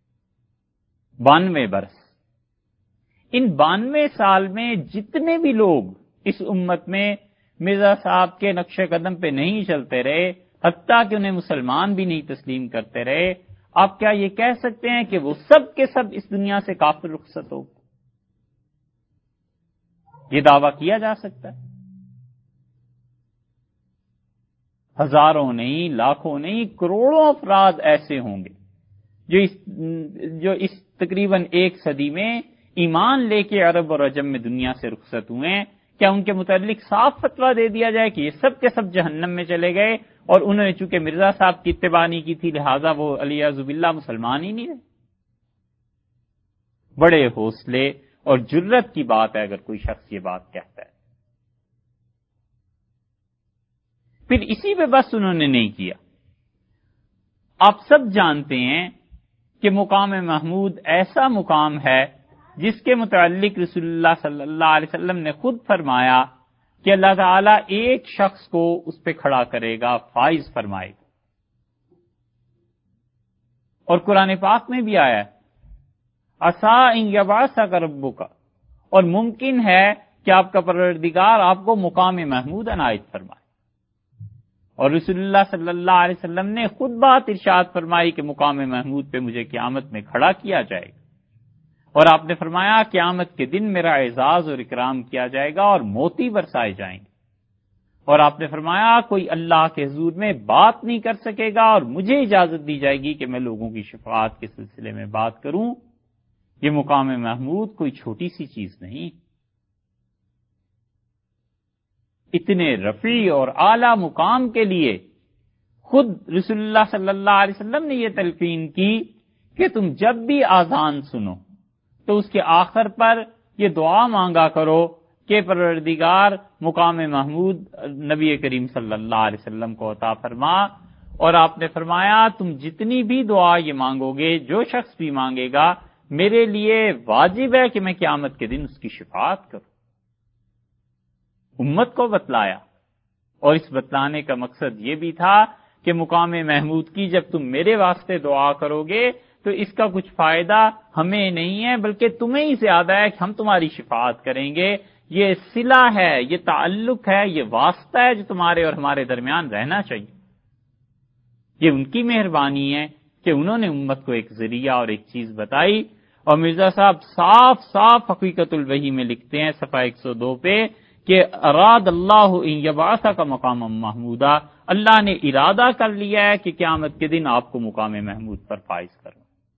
92 برس۔ ان 92 سال میں جتنے بھی لوگ اس امت میں مرزا صاحب کے نقش قدم پہ نہیں چلتے رہے، حتیٰ کہ انہیں مسلمان بھی نہیں تسلیم کرتے رہے، آپ کیا یہ کہہ سکتے ہیں کہ وہ سب کے سب اس دنیا سے کافر رخصت ہو؟ یہ دعویٰ کیا جا سکتا ہے؟ ہزاروں نہیں، لاکھوں نہیں، کروڑوں افراد ایسے ہوں گے جو اس تقریباً ایک صدی میں ایمان لے کے عرب اور عجم میں دنیا سے رخصت ہوئے ہیں کیا ان کے متعلق صاف فتویٰ دے دیا جائے کہ یہ سب کے سب جہنم میں چلے گئے اور انہوں نے چونکہ مرزا صاحب کی اتباع نہیں کی تھی لہذا وہ علیہ باللہ مسلمان ہی نہیں رہے؟ بڑے حوصلے اور جرت کی بات ہے اگر کوئی شخص یہ بات کہتا ہے۔ پھر اسی پہ بس انہوں نے نہیں کیا۔ آپ سب جانتے ہیں کہ مقام محمود ایسا مقام ہے جس کے متعلق رسول اللہ صلی اللہ علیہ وسلم نے خود فرمایا کہ اللہ تعالیٰ ایک شخص کو اس پہ کھڑا کرے گا، فائز فرمائے گا۔ اور قرآن پاک میں بھی آیا ہے عسیٰ ان یبعثک ربک، اور ممکن ہے کہ آپ کا پروردگار آپ کو مقام محمود عنایت فرمائے۔ اور رسول اللہ صلی اللہ علیہ وسلم نے خود بات ارشاد فرمائی کہ مقام محمود پہ مجھے قیامت میں کھڑا کیا جائے گا، اور آپ نے فرمایا قیامت کے دن میرا اعزاز اور اکرام کیا جائے گا اور موتی برسائے جائیں گے، اور آپ نے فرمایا کوئی اللہ کے حضور میں بات نہیں کر سکے گا اور مجھے اجازت دی جائے گی کہ میں لوگوں کی شفاعت کے سلسلے میں بات کروں۔ یہ مقام محمود کوئی چھوٹی سی چیز نہیں، اتنے رفیع اور اعلی مقام کے لیے خود رسول اللہ صلی اللہ علیہ وسلم نے یہ تلقین کی کہ تم جب بھی آذان سنو تو اس کے آخر پر یہ دعا مانگا کرو کہ پروردگار مقام محمود نبی کریم صلی اللہ علیہ وسلم کو عطا فرما۔ اور آپ نے فرمایا تم جتنی بھی دعا یہ مانگو گے، جو شخص بھی مانگے گا، میرے لیے واجب ہے کہ میں قیامت کے دن اس کی شفاعت کروں۔ امت کو بتلایا، اور اس بتلانے کا مقصد یہ بھی تھا کہ مقام محمود کی جب تم میرے واسطے دعا کرو گے تو اس کا کچھ فائدہ ہمیں نہیں ہے بلکہ تمہیں ہی زیادہ ہے کہ ہم تمہاری شفاعت کریں گے۔ یہ صلہ ہے، یہ تعلق ہے، یہ واسطہ ہے جو تمہارے اور ہمارے درمیان رہنا چاہیے۔ یہ ان کی مہربانی ہے کہ انہوں نے امت کو ایک ذریعہ اور ایک چیز بتائی۔ اور مرزا صاحب صاف صاف حقیقت الوحی میں لکھتے ہیں صفحہ 102 پہ کہ اراد اللہ ان یبعثک مقام محمودا، اللہ نے ارادہ کر لیا ہے کہ قیامت کے دن آپ کو مقام محمود پر فائز کروں۔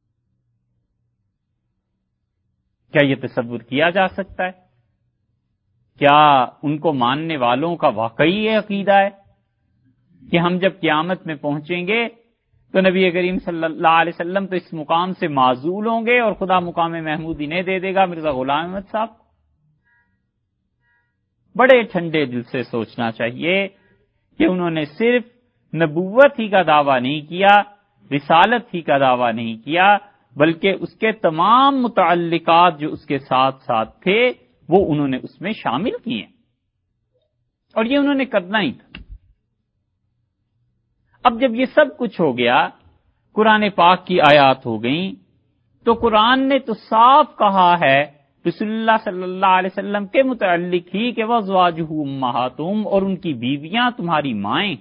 کیا یہ تصور کیا جا سکتا ہے؟ کیا ان کو ماننے والوں کا واقعی یہ عقیدہ ہے کہ ہم جب قیامت میں پہنچیں گے تو نبی کریم صلی اللہ علیہ وسلم تو اس مقام سے معزول ہوں گے اور خدا مقام محمود انہیں دے دے گا مرزا غلام احمد صاحب؟ بڑے ٹھنڈے دل سے سوچنا چاہیے کہ انہوں نے صرف نبوت ہی کا دعویٰ نہیں کیا، رسالت ہی کا دعویٰ نہیں کیا، بلکہ اس کے تمام متعلقات جو اس کے ساتھ ساتھ تھے وہ انہوں نے اس میں شامل کیے، اور یہ انہوں نے کرنا ہی تھا۔ اب جب یہ سب کچھ ہو گیا، قرآن پاک کی آیات ہو گئیں، تو قرآن نے تو صاف کہا ہے رسول اللہ صلی اللہ علیہ وسلم کے متعلق ہی کہ وَأَزْوَاجُهُ أُمَّهَاتُهُمْ، اور ان کی بیویاں تمہاری مائیں۔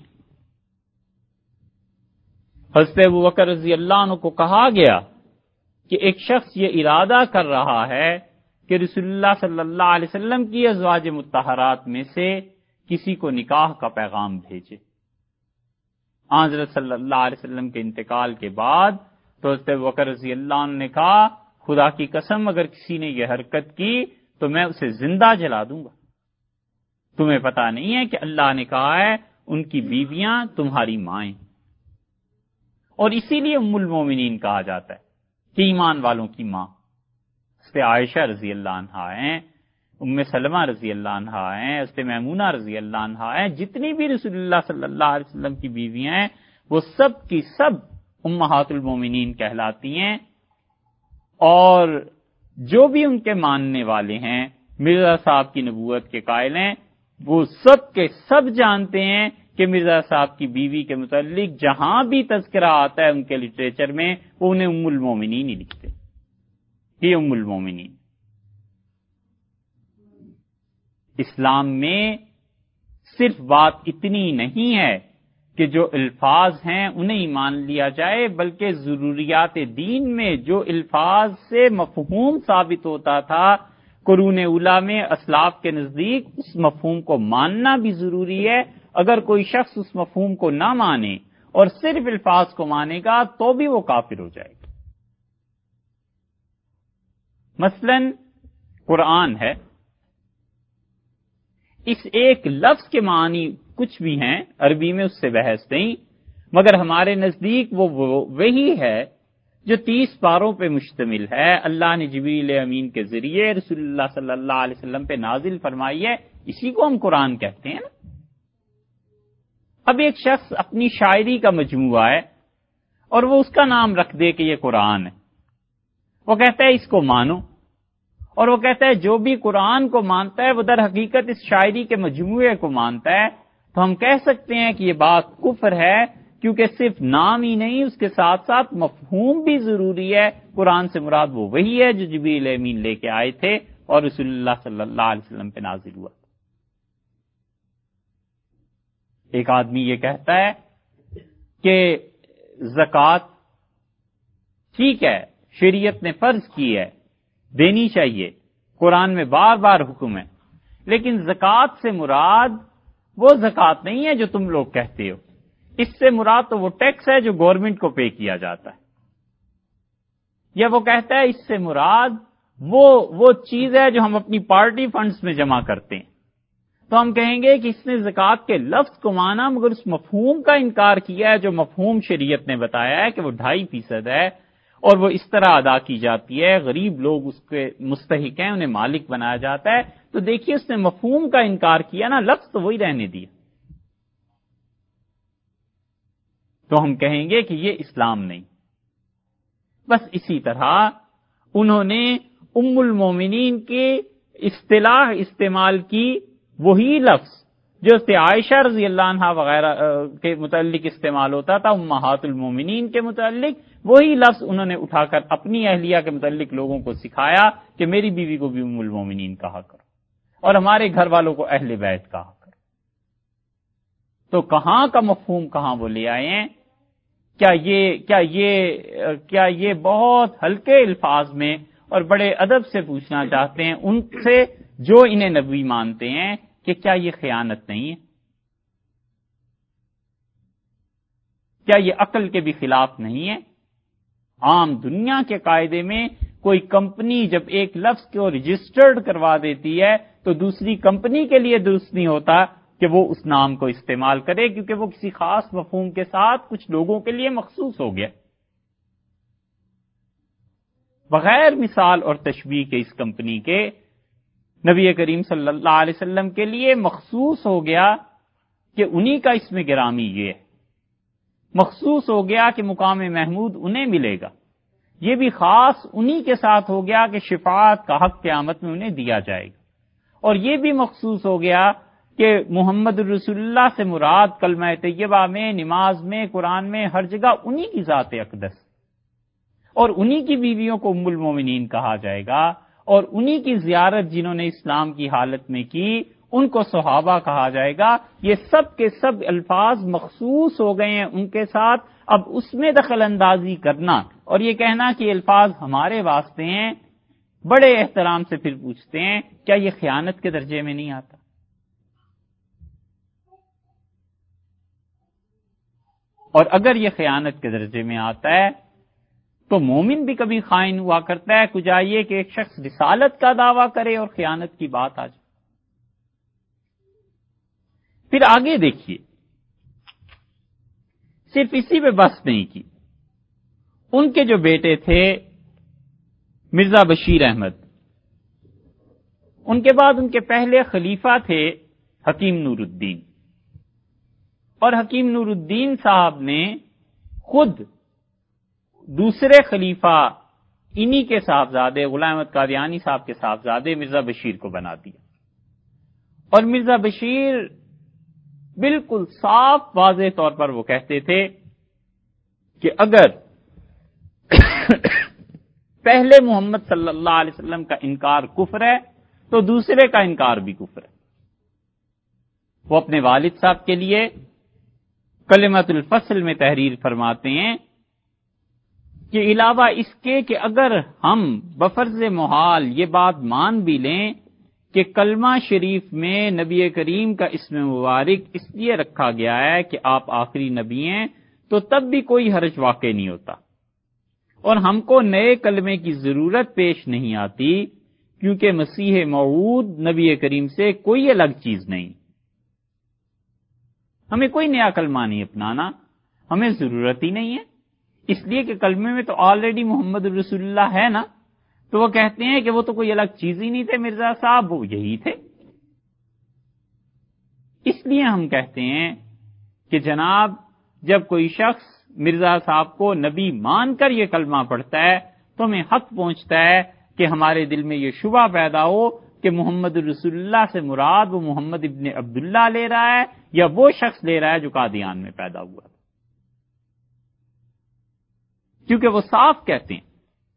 حضرت ابوبکر رضی اللہ عنہ کو کہا گیا کہ ایک شخص یہ ارادہ کر رہا ہے کہ رسول اللہ صلی اللہ علیہ وسلم کی ازواج مطہرات میں سے کسی کو نکاح کا پیغام بھیجے۔ حضرت صلی اللہ علیہ وسلم کے انتقال کے بعد تو حضرت ابوبکر رضی اللہ عنہ نے کہا خدا کی قسم اگر کسی نے یہ حرکت کی تو میں اسے زندہ جلا دوں گا۔ تمہیں پتا نہیں ہے کہ اللہ نے کہا ہے ان کی بیویاں تمہاری مائیں، اور اسی لیے ام المومنین کہا جاتا ہے کہ ایمان والوں کی ماں۔ حضرت عائشہ رضی اللہ عنہا ہیں، ام سلمہ رضی اللہ عنہا ہیں، حضرت میمونہ رضی اللہ عنہا ہیں، جتنی بھی رسول اللہ صلی اللہ علیہ وسلم کی بیویاں ہیں وہ سب کی سب امہات المومنین کہلاتی ہیں، اور جو بھی ان کے ماننے والے ہیں مرزا صاحب کی نبوت کے قائل ہیں وہ سب کے سب جانتے ہیں کہ مرزا صاحب کی بیوی کے متعلق جہاں بھی تذکرہ آتا ہے ان کے لٹریچر میں وہ انہیں ام المومنین ہی لکھتے ہیں، یہ ام المومنین۔ اسلام میں صرف بات اتنی نہیں ہے کہ جو الفاظ ہیں انہیں ہی مان لیا جائے، بلکہ ضروریات دین میں جو الفاظ سے مفہوم ثابت ہوتا تھا قرون اولیٰ میں اسلاف کے نزدیک، اس مفہوم کو ماننا بھی ضروری ہے۔ اگر کوئی شخص اس مفہوم کو نہ مانے اور صرف الفاظ کو مانے گا تو بھی وہ کافر ہو جائے گا۔ مثلا قرآن ہے، اس ایک لفظ کے معنی کچھ بھی ہیں، عربی میں اس سے بحث نہیں، مگر ہمارے نزدیک وہ وہی ہے جو 30 پاروں پہ مشتمل ہے، اللہ نے جبریل امین کے ذریعے رسول اللہ صلی اللہ علیہ وسلم پہ نازل فرمائی ہے، اسی کو ہم قرآن کہتے ہیں نا۔ اب ایک شخص اپنی شاعری کا مجموعہ ہے اور وہ اس کا نام رکھ دے کہ یہ قرآن ہے، وہ کہتا ہے اس کو مانو، اور وہ کہتا ہے جو بھی قرآن کو مانتا ہے وہ در حقیقت اس شاعری کے مجموعے کو مانتا ہے، تو ہم کہہ سکتے ہیں کہ یہ بات کفر ہے، کیونکہ صرف نام ہی نہیں، اس کے ساتھ ساتھ مفہوم بھی ضروری ہے۔ قرآن سے مراد وہ وہی ہے جو جبریل امین لے کے آئے تھے اور رسول اللہ صلی اللہ علیہ وسلم پہ نازل ہوا۔ ایک آدمی یہ کہتا ہے کہ زکوٰۃ ٹھیک ہے، شریعت نے فرض کی ہے، دینی چاہیے، قرآن میں بار بار حکم ہے، لیکن زکوٰۃ سے مراد وہ زکوٰۃ نہیں ہے جو تم لوگ کہتے ہو، اس سے مراد تو وہ ٹیکس ہے جو گورنمنٹ کو پے کیا جاتا ہے، یا وہ کہتا ہے اس سے مراد وہ چیز ہے جو ہم اپنی پارٹی فنڈز میں جمع کرتے ہیں، تو ہم کہیں گے کہ اس نے زکوٰۃ کے لفظ کو مانا مگر اس مفہوم کا انکار کیا ہے جو مفہوم شریعت نے بتایا ہے کہ وہ 2.5% ہے اور وہ اس طرح ادا کی جاتی ہے، غریب لوگ اس کے مستحق ہیں، انہیں مالک بنایا جاتا ہے۔ تو دیکھیے اس نے مفہوم کا انکار کیا نا، لفظ تو وہی رہنے دیا، تو ہم کہیں گے کہ یہ اسلام نہیں۔ بس اسی طرح انہوں نے ام المومنین کی اصطلاح استعمال کی، وہی لفظ جو عائشہ رضی اللہ عنہا وغیرہ کے متعلق استعمال ہوتا تھا امہات المومنین کے متعلق، وہی لفظ انہوں نے اٹھا کر اپنی اہلیہ کے متعلق لوگوں کو سکھایا کہ میری بیوی کو بھی ام المومنین کہا کرو اور ہمارے گھر والوں کو اہل بیت کہا کرو۔ تو کہاں کا مفہوم کہاں وہ لے آئے ہیں؟ کیا یہ بہت ہلکے الفاظ میں اور بڑے ادب سے پوچھنا چاہتے ہیں ان سے جو انہیں نبی مانتے ہیں کہ کیا یہ خیانت نہیں ہے؟ کیا یہ عقل کے بھی خلاف نہیں ہے؟ عام دنیا کے قاعدے میں کوئی کمپنی جب ایک لفظ کو رجسٹرڈ کروا دیتی ہے تو دوسری کمپنی کے لیے درست نہیں ہوتا کہ وہ اس نام کو استعمال کرے، کیونکہ وہ کسی خاص مفہوم کے ساتھ کچھ لوگوں کے لیے مخصوص ہو گیا۔ بغیر مثال اور تشبیہ کے اس کمپنی کے نبی کریم صلی اللہ علیہ وسلم کے لیے مخصوص ہو گیا کہ انہی کا اسم گرامی یہ ہے، مخصوص ہو گیا کہ مقام محمود انہیں ملے گا، یہ بھی خاص انہی کے ساتھ ہو گیا کہ شفاعت کا حق قیامت میں انہیں دیا جائے گا، اور یہ بھی مخصوص ہو گیا کہ محمد رسول اللہ سے مراد کلمہ طیبہ میں، نماز میں، قرآن میں، ہر جگہ انہی کی ذات اقدس اور انہی کی بیویوں کو ام المومنین کہا جائے گا، اور انہی کی زیارت جنہوں نے اسلام کی حالت میں کی ان کو صحابہ کہا جائے گا۔ یہ سب کے سب الفاظ مخصوص ہو گئے ہیں ان کے ساتھ، اب اس میں دخل اندازی کرنا اور یہ کہنا کہ یہ الفاظ ہمارے واسطے ہیں، بڑے احترام سے پھر پوچھتے ہیں کیا یہ خیانت کے درجے میں نہیں آتا؟ اور اگر یہ خیانت کے درجے میں آتا ہے تو مومن بھی کبھی خائن ہوا کرتا ہے، کچھ آئیے کہ ایک شخص رسالت کا دعویٰ کرے اور خیانت کی بات آ جائے۔ پھر آگے دیکھیے، صرف اسی پہ بس نہیں کی، ان کے جو بیٹے تھے مرزا بشیر احمد، ان کے بعد ان کے پہلے خلیفہ تھے حکیم نور الدین، اور حکیم نور الدین صاحب نے خود دوسرے خلیفہ انہی کے صاحبزادے غلام احمد قادیانی صاحب کے صاحبزادے مرزا بشیر کو بنا دیا، اور مرزا بشیر بالکل صاف واضح طور پر وہ کہتے تھے کہ اگر پہلے محمد صلی اللہ علیہ وسلم کا انکار کفر ہے تو دوسرے کا انکار بھی کفر ہے۔ وہ اپنے والد صاحب کے لیے کلمۃ الفصل میں تحریر فرماتے ہیں کہ علاوہ اس کے کہ اگر ہم بفرض محال یہ بات مان بھی لیں کہ کلمہ شریف میں نبی کریم کا اسم مبارک اس لیے رکھا گیا ہے کہ آپ آخری نبی ہیں، تو تب بھی کوئی حرج واقع نہیں ہوتا، اور ہم کو نئے کلمے کی ضرورت پیش نہیں آتی، کیونکہ مسیح موعود نبی کریم سے کوئی الگ چیز نہیں. ہمیں کوئی نیا کلمہ نہیں اپنانا، ہمیں ضرورت ہی نہیں ہے، اس لیے کہ کلمے میں تو آلریڈی محمد رسول اللہ ہے نا. تو وہ کہتے ہیں کہ وہ تو کوئی الگ چیز ہی نہیں تھے مرزا صاحب، وہ یہی تھے. اس لیے ہم کہتے ہیں کہ جناب جب کوئی شخص مرزا صاحب کو نبی مان کر یہ کلمہ پڑھتا ہے تو ہمیں حق پہنچتا ہے کہ ہمارے دل میں یہ شبہ پیدا ہو کہ محمد رسول اللہ سے مراد وہ محمد ابن عبداللہ لے رہا ہے یا وہ شخص لے رہا ہے جو قادیان میں پیدا ہوا تھا. کیونکہ وہ صاف کہتے ہیں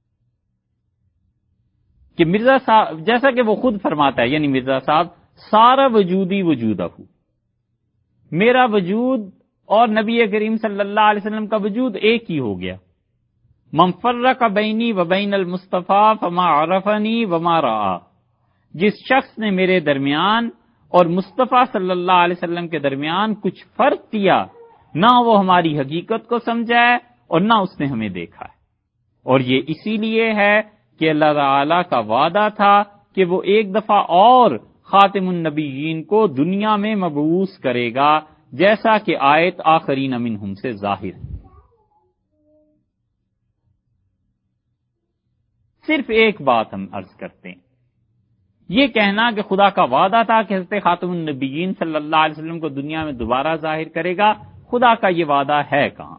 کہ مرزا صاحب، جیسا کہ وہ خود فرماتا ہے، یعنی مرزا صاحب، سارا وجودی وجودہ، میرا وجود اور نبی کریم صلی اللہ علیہ وسلم کا وجود ایک ہی ہو گیا. من فرق بینی و بین المصطفیٰ فما عرفنی وما رعا، جس شخص نے میرے درمیان اور مصطفیٰ صلی اللہ علیہ وسلم کے درمیان کچھ فرق کیا، نہ وہ ہماری حقیقت کو سمجھا ہے اور نہ اس نے ہمیں دیکھا ہے. اور یہ اسی لیے ہے کہ اللہ تعالی کا وعدہ تھا کہ وہ ایک دفعہ اور خاتم النبیین کو دنیا میں مبعوث کرے گا، جیسا کہ آیت آخرین منہم سے ظاہر ہے. صرف ایک بات ہم عرض کرتے ہیں، یہ کہنا کہ خدا کا وعدہ تھا کہ حضرت خاتم النبیین صلی اللہ علیہ وسلم کو دنیا میں دوبارہ ظاہر کرے گا، خدا کا یہ وعدہ ہے کہاں؟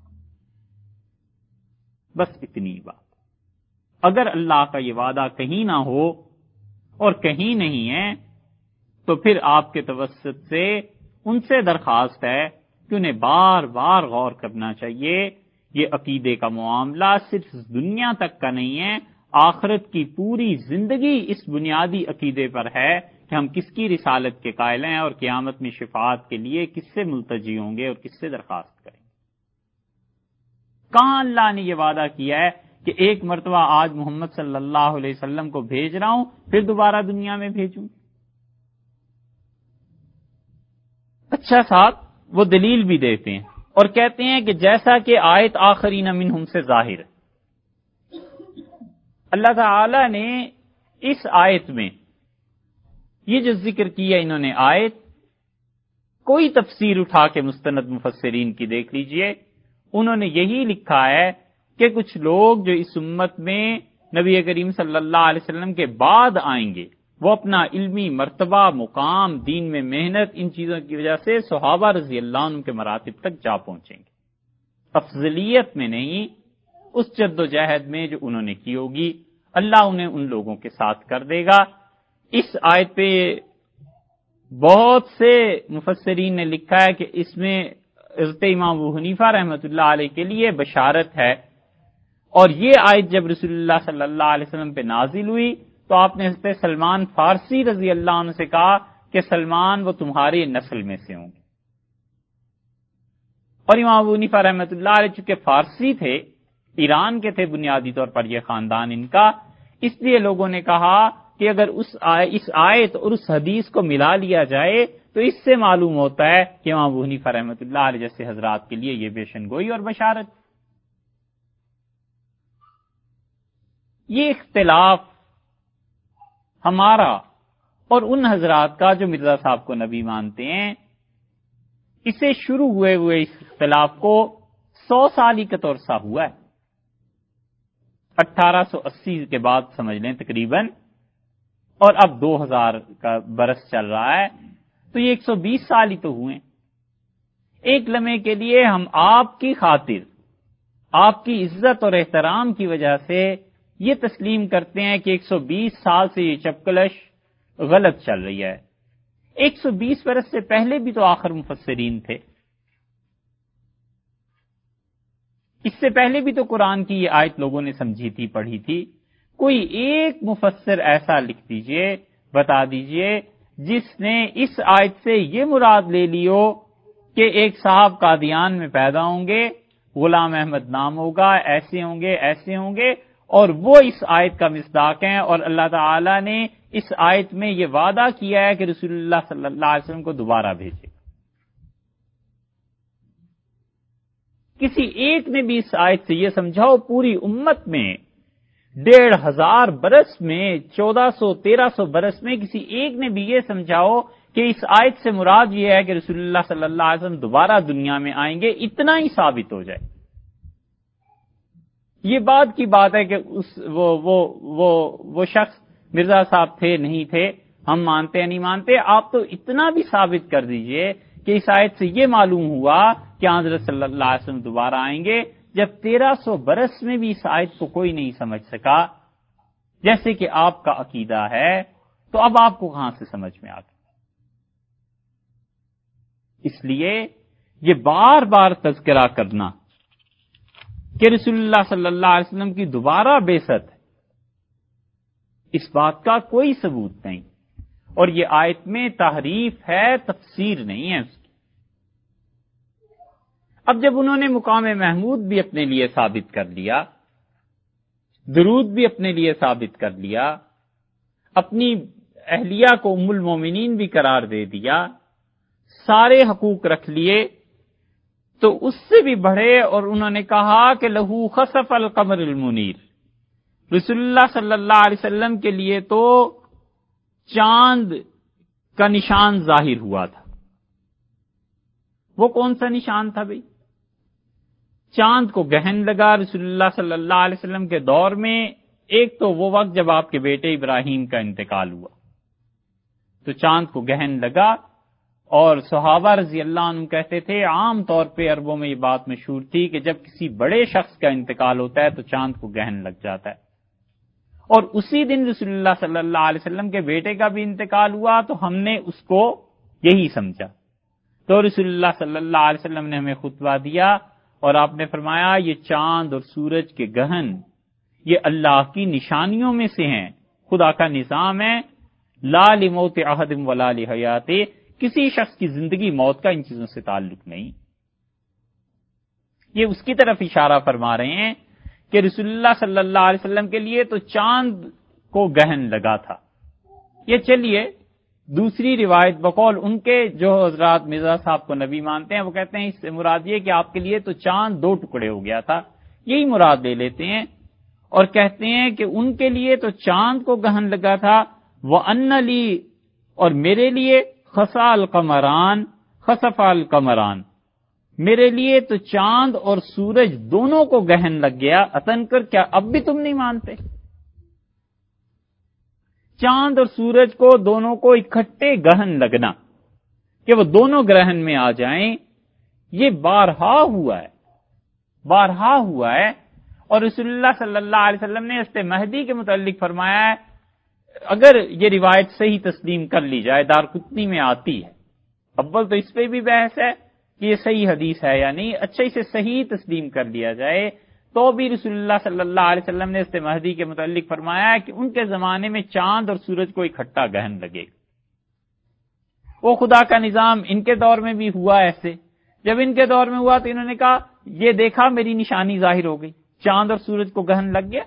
بس اتنی بات. اگر اللہ کا یہ وعدہ کہیں نہ ہو اور کہیں نہیں ہے تو پھر آپ کے توسط سے ان سے درخواست ہے کہ انہیں بار بار غور کرنا چاہیے. یہ عقیدے کا معاملہ صرف دنیا تک کا نہیں ہے، آخرت کی پوری زندگی اس بنیادی عقیدے پر ہے کہ ہم کس کی رسالت کے قائل ہیں اور قیامت میں شفاعت کے لیے کس سے ملتجی ہوں گے اور کس سے درخواست کریں گے. کہاں اللہ نے یہ وعدہ کیا ہے کہ ایک مرتبہ آج محمد صلی اللہ علیہ وسلم کو بھیج رہا ہوں پھر دوبارہ دنیا میں بھیجوں؟ اچھا صاحب وہ دلیل بھی دیتے ہیں اور کہتے ہیں کہ جیسا کہ آیت آخرین منہم سے ظاہر ہے، اللہ تعالی نے اس آیت میں یہ جو ذکر کیا انہوں نے آیت، کوئی تفسیر اٹھا کے مستند مفسرین کی دیکھ لیجئے، انہوں نے یہی لکھا ہے کہ کچھ لوگ جو اس امت میں نبی کریم صلی اللہ علیہ وسلم کے بعد آئیں گے وہ اپنا علمی مرتبہ، مقام، دین میں محنت، ان چیزوں کی وجہ سے صحابہ رضی اللہ عنہ کے مراتب تک جا پہنچیں گے، افضلیت میں نہیں، اس جد و جہد میں جو انہوں نے کی ہوگی اللہ انہیں ان لوگوں کے ساتھ کر دے گا. اس آیت پہ بہت سے مفسرین نے لکھا ہے کہ اس میں حضرت امام ابو حنیفہ رحمۃ اللہ علیہ کے لیے بشارت ہے. اور یہ آیت جب رسول اللہ صلی اللہ علیہ وسلم پہ نازل ہوئی تو آپ نے حضرت سلمان فارسی رضی اللہ عنہ سے کہا کہ سلمان وہ تمہاری نسل میں سے ہوں گے. اور امام ابو حنیفہ رحمۃ اللہ علیہ چونکہ فارسی تھے، ایران کے تھے بنیادی طور پر یہ خاندان ان کا، اس لیے لوگوں نے کہا کہ اگر اس آیت اور اس حدیث کو ملا لیا جائے تو اس سے معلوم ہوتا ہے کہ امام ابو حنیفہ رحمۃ اللہ علیہ جیسے حضرات کے لیے یہ پیشن گوئی اور بشارت. یہ اختلاف ہمارا اور ان حضرات کا جو مرزا صاحب کو نبی مانتے ہیں، اسے شروع ہوئے اس اختلاف کو 100 سال کا عرصہ ہوا ہے. 1880 کے بعد سمجھ لیں تقریباً، اور اب 2000 کا برس چل رہا ہے، تو یہ 120 سال ہی تو ہوئے. ایک لمحے کے لیے ہم آپ کی خاطر، آپ کی عزت اور احترام کی وجہ سے یہ تسلیم کرتے ہیں کہ 120 سال سے یہ چپکلش غلط چل رہی ہے. 120 برس سے پہلے بھی تو آخر مفسرین تھے، اس سے پہلے بھی تو قرآن کی یہ آیت لوگوں نے سمجھی تھی، پڑھی تھی. کوئی ایک مفسر ایسا لکھ دیجئے، بتا دیجئے جس نے اس آیت سے یہ مراد لے لی ہو کہ ایک صاحب قادیان میں پیدا ہوں گے، غلام احمد نام ہوگا، ایسے ہوں گے اور وہ اس آیت کا مصداق ہیں، اور اللہ تعالی نے اس آیت میں یہ وعدہ کیا ہے کہ رسول اللہ صلی اللہ علیہ وسلم کو دوبارہ بھیجے. کسی ایک نے بھی اس آیت سے یہ سمجھاؤ پوری امت میں 1500 برس میں 1400-1300 برس میں کسی ایک نے بھی یہ سمجھاؤ کہ اس آیت سے مراد یہ ہے کہ رسول اللہ صلی اللہ علیہ وسلم دوبارہ دنیا میں آئیں گے، اتنا ہی ثابت ہو جائے۔ یہ بات کی بات ہے کہ وہ شخص مرزا صاحب تھے نہیں تھے، ہم مانتے ہیں نہیں مانتے، آپ تو اتنا بھی ثابت کر دیجئے کہ اس آیت سے یہ معلوم ہوا کہ حضرت صلی اللہ علیہ وسلم دوبارہ آئیں گے۔ جب 1300 برس میں بھی اس آیت کو کوئی نہیں سمجھ سکا جیسے کہ آپ کا عقیدہ ہے، تو اب آپ کو کہاں سے سمجھ میں آ گیا؟ اس لیے یہ بار بار تذکرہ کرنا کہ رسول اللہ صلی اللہ علیہ وسلم کی دوبارہ بعثت ہے، اس بات کا کوئی ثبوت نہیں، اور یہ آیت میں تحریف ہے، تفسیر نہیں ہے اس کی۔ اب جب انہوں نے مقام محمود بھی اپنے لیے ثابت کر لیا، درود بھی اپنے لیے ثابت کر لیا، اپنی اہلیہ کو ام المومنین بھی قرار دے دیا، سارے حقوق رکھ لیے، تو اس سے بھی بڑھے اور انہوں نے کہا کہ لہو خسف القمر المنیر، رسول اللہ صلی اللہ علیہ وسلم کے لیے تو چاند کا نشان ظاہر ہوا تھا۔ وہ کون سا نشان تھا بھئی؟ چاند کو گہن لگا رسول اللہ صلی اللہ علیہ وسلم کے دور میں، ایک تو وہ وقت جب آپ کے بیٹے ابراہیم کا انتقال ہوا تو چاند کو گہن لگا، اور صحابہ رضی اللہ عنہ کہتے تھے، عام طور پہ عربوں میں یہ بات مشہور تھی کہ جب کسی بڑے شخص کا انتقال ہوتا ہے تو چاند کو گہن لگ جاتا ہے، اور اسی دن رسول اللہ صلی اللہ علیہ وسلم کے بیٹے کا بھی انتقال ہوا تو ہم نے اس کو یہی سمجھا، تو رسول اللہ صلی اللہ علیہ وسلم نے ہمیں خطبہ دیا اور آپ نے فرمایا یہ چاند اور سورج کے گہن یہ اللہ کی نشانیوں میں سے ہیں، خدا کا نظام ہے، لا لموت احد ولا لحیات، کسی شخص کی زندگی موت کا ان چیزوں سے تعلق نہیں۔ یہ اس کی طرف اشارہ فرما رہے ہیں کہ رسول اللہ صلی اللہ علیہ وسلم کے لیے تو چاند کو گہن لگا تھا۔ یہ چلیے دوسری روایت بقول ان کے جو حضرات مرزا صاحب کو نبی مانتے ہیں وہ کہتے ہیں اس سے مراد یہ کہ آپ کے لیے تو چاند 2 ٹکڑے ہو گیا تھا، یہی مراد لے لیتے ہیں، اور کہتے ہیں کہ ان کے لیے تو چاند کو گہن لگا تھا، وَأَنَّ لِي، اور میرے لیے خَسَا الْقَمَرَانِ خَسَفَ الْقَمَرَانِ، میرے لیے تو چاند اور سورج دونوں کو گہن لگ گیا۔ عطن کر کیا اب بھی تم نہیں مانتے؟ چاند اور سورج کو دونوں کو اکٹھے گہن لگنا کہ وہ دونوں گرہن میں آ جائیں، یہ بارہا ہوا ہے، بارہا ہوا ہے، اور رسول اللہ صلی اللہ علیہ وسلم نے حضرت مہدی کے متعلق فرمایا ہے، اگر یہ روایت صحیح تسلیم کر لی جائے، دارقطنی میں آتی ہے، اول تو اس پہ بھی بحث ہے کہ یہ صحیح حدیث ہے یا نہیں، اچھا اسے صحیح تسلیم کر لیا جائے تو بھی رسول اللہ صلی اللہ علیہ وسلم نے حضرت مہدی کے متعلق فرمایا ہے کہ ان کے زمانے میں چاند اور سورج کو اکٹھا گہن لگے گا۔ وہ خدا کا نظام ان کے دور میں بھی ہوا ایسے، جب ان کے دور میں ہوا تو انہوں نے کہا یہ دیکھا میری نشانی ظاہر ہو گئی، چاند اور سورج کو گہن لگ گیا۔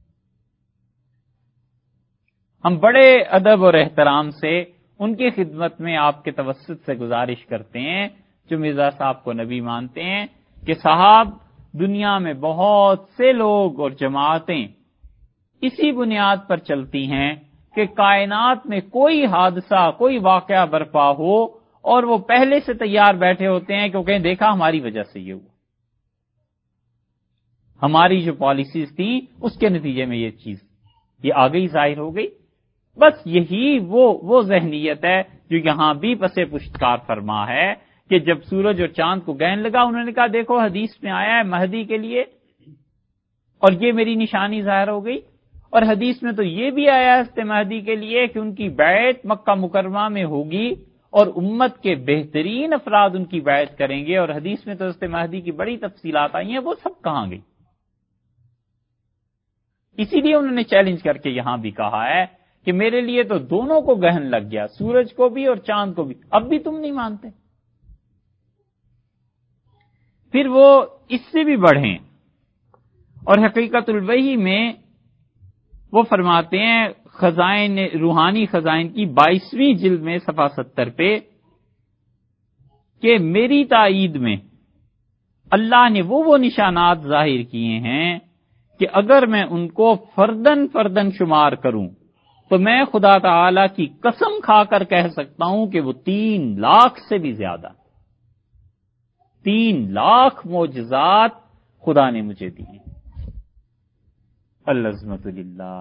ہم بڑے ادب اور احترام سے ان کی خدمت میں آپ کے توسط سے گزارش کرتے ہیں جو مرزا صاحب کو نبی مانتے ہیں کہ صاحب دنیا میں بہت سے لوگ اور جماعتیں اسی بنیاد پر چلتی ہیں کہ کائنات میں کوئی حادثہ کوئی واقعہ برپا ہو اور وہ پہلے سے تیار بیٹھے ہوتے ہیں کہ وہ کہیں دیکھا ہماری وجہ سے یہ ہوا، ہماری جو پالیسیز تھیں اس کے نتیجے میں یہ چیز یہ آ گئی، ظاہر ہو گئی۔ بس یہی وہ ذہنیت ہے جو یہاں بھی پس پشتکار فرما ہے کہ جب سورج اور چاند کو گہن لگا انہوں نے کہا دیکھو حدیث میں آیا ہے مہدی کے لیے اور یہ میری نشانی ظاہر ہو گئی، اور حدیث میں تو یہ بھی آیا ہے حضرت مہدی کے لیے کہ ان کی بیعت مکہ مکرمہ میں ہوگی اور امت کے بہترین افراد ان کی بیعت کریں گے، اور حدیث میں تو حضرت مہدی کی بڑی تفصیلات آئی ہیں، وہ سب کہاں گئی؟ اسی لیے انہوں نے چیلنج کر کے یہاں بھی کہا ہے کہ میرے لیے تو دونوں کو گہن لگ گیا، سورج کو بھی اور چاند کو بھی، اب بھی تم نہیں مانتے۔ پھر وہ اس سے بھی بڑھیں اور حقیقت الوحی میں وہ فرماتے ہیں خزائن روحانی خزائن کی 22ویں جلد میں صفحہ 70 پہ کہ میری تائید میں اللہ نے وہ نشانات ظاہر کیے ہیں کہ اگر میں ان کو فردن فردن شمار کروں تو میں خدا تعالی کی قسم کھا کر کہہ سکتا ہوں کہ وہ 3 لاکھ سے بھی زیادہ، 3 لاکھ معجزات خدا نے مجھے دیے۔ العظمت للہ۔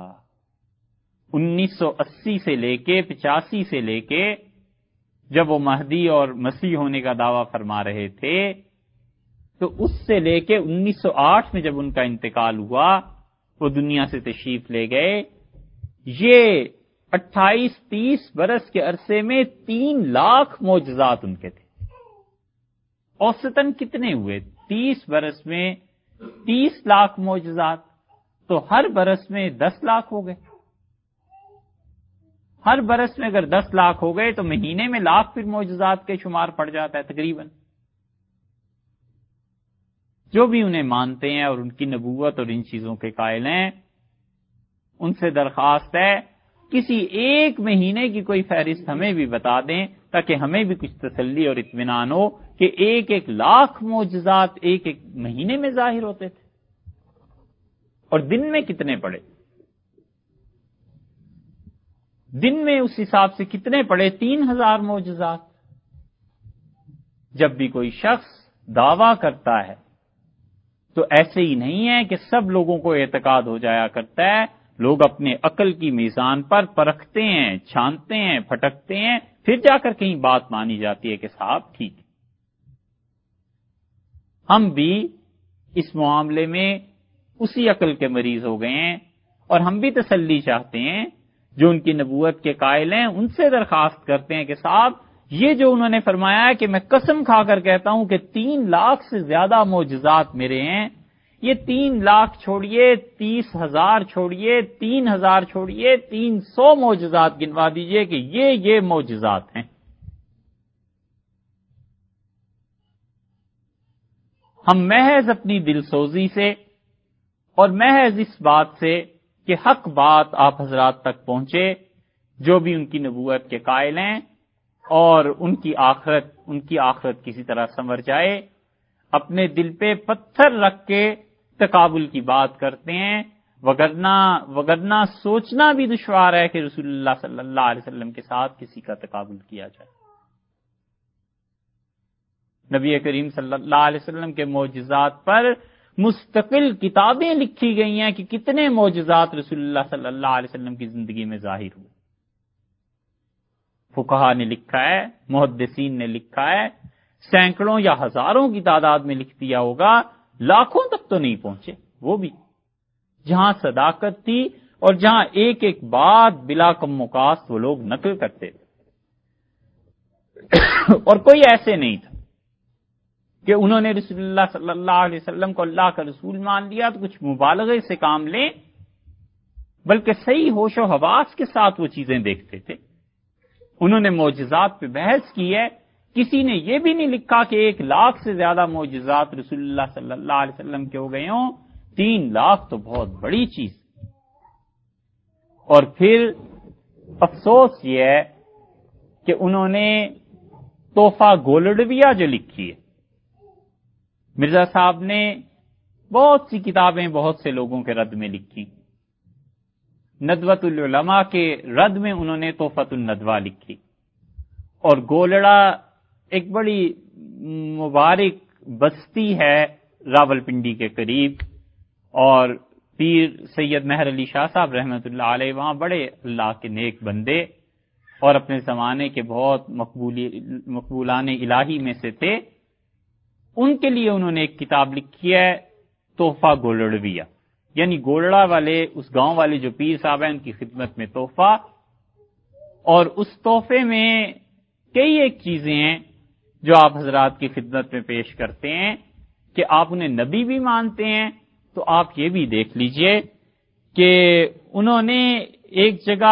1980 سے لے کے 85 سے لے کے جب وہ مہدی اور مسیح ہونے کا دعویٰ فرما رہے تھے، تو اس سے لے کے 1908 میں جب ان کا انتقال ہوا، وہ دنیا سے تشریف لے گئے، یہ 28-30 برس کے عرصے میں 3 لاکھ معجزات ان کے تھے۔ اوسطاً کتنے ہوئے؟ 30 برس میں 30 لاکھ معجزات، تو ہر برس میں 10 لاکھ ہو گئے۔ ہر برس میں اگر 10 لاکھ ہو گئے تو مہینے میں لاکھ پھر معجزات کے شمار پڑ جاتا ہے تقریباً۔ جو بھی انہیں مانتے ہیں اور ان کی نبوت اور ان چیزوں کے قائل ہیں، ان سے درخواست ہے کسی ایک مہینے کی کوئی فہرست ہمیں بھی بتا دیں تاکہ ہمیں بھی کچھ تسلی اور اطمینان ہو کہ 1 لاکھ معجزات ایک مہینے میں ظاہر ہوتے تھے، اور دن میں کتنے پڑے؟ دن میں اس حساب سے کتنے پڑے؟ 3000 معجزات۔ جب بھی کوئی شخص دعویٰ کرتا ہے تو ایسے ہی نہیں ہے کہ سب لوگوں کو اعتقاد ہو جایا کرتا ہے، لوگ اپنے عقل کی میزان پر پرکھتے ہیں، چھانتے ہیں، پھٹکتے ہیں، پھر جا کر کہیں بات مانی جاتی ہے کہ صاحب ٹھیک ہے۔ ہم بھی اس معاملے میں اسی عقل کے مریض ہو گئے ہیں، اور ہم بھی تسلی چاہتے ہیں، جو ان کی نبوت کے قائل ہیں ان سے درخواست کرتے ہیں کہ صاحب یہ جو انہوں نے فرمایا ہے کہ میں قسم کھا کر کہتا ہوں کہ 3 لاکھ سے زیادہ معجزات میرے ہیں، یہ 3 لاکھ چھوڑیے، 30,000 چھوڑیے، 3,000 چھوڑیے، 300 معجزات گنوا دیجئے کہ یہ معجزات ہیں۔ ہم محض اپنی دل سوزی سے اور محض اس بات سے کہ حق بات آپ حضرات تک پہنچے، جو بھی ان کی نبوت کے قائل ہیں، اور ان کی آخرت کسی طرح سنور جائے، اپنے دل پہ پتھر رکھ کے تقابل کی بات کرتے ہیں، وگرنہ سوچنا بھی دشوار ہے کہ رسول اللہ صلی اللہ علیہ وسلم کے ساتھ کسی کا تقابل کیا جائے۔ نبی کریم صلی اللہ علیہ وسلم کے معجزات پر مستقل کتابیں لکھی گئی ہیں کہ کتنے معجزات رسول اللہ صلی اللہ علیہ وسلم کی زندگی میں ظاہر ہوئے۔ فقہا نے لکھا ہے، محدثین نے لکھا ہے، سینکڑوں یا ہزاروں کی تعداد میں لکھ دیا ہوگا، لاکھوں تک تو نہیں پہنچے۔ وہ بھی جہاں صداقت تھی اور جہاں ایک ایک بات بلا کم وکاست وہ لوگ نقل کرتے تھے، اور کوئی ایسے نہیں تھا کہ انہوں نے رسول اللہ صلی اللہ علیہ وسلم کو اللہ کا رسول مان لیا تو کچھ مبالغے سے کام لیں، بلکہ صحیح ہوش و حواس کے ساتھ وہ چیزیں دیکھتے تھے۔ انہوں نے معجزات پہ بحث کی ہے، کسی نے یہ بھی نہیں لکھا کہ 1 لاکھ سے زیادہ معجزات رسول اللہ صلی اللہ علیہ وسلم کے ہو گئے ہوں، 3 لاکھ تو بہت بڑی چیز۔ اور پھر افسوس یہ ہے کہ انہوں نے تحفہ گولڈویہ جو لکھی ہے، مرزا صاحب نے بہت سی کتابیں بہت سے لوگوں کے رد میں لکھی۔ ندوۃ العلماء کے رد میں انہوں نے تحفۃ الندوہ لکھی، اور گولڑا ایک بڑی مبارک بستی ہے راولپنڈی کے قریب، اور پیر سید مہر علی شاہ صاحب رحمۃ اللہ علیہ وہاں بڑے اللہ کے نیک بندے اور اپنے زمانے کے بہت مقبولان الہی میں سے تھے۔ ان کے لیے انہوں نے ایک کتاب لکھی ہے تحفہ گولڑویہ، یعنی گولڑا والے اس گاؤں والے جو پیر صاحب ہیں ان کی خدمت میں تحفہ، اور اس تحفے میں کئی ایک چیزیں ہیں جو آپ حضرات کی خدمت میں پیش کرتے ہیں کہ آپ انہیں نبی بھی مانتے ہیں، تو آپ یہ بھی دیکھ لیجئے کہ انہوں نے ایک جگہ،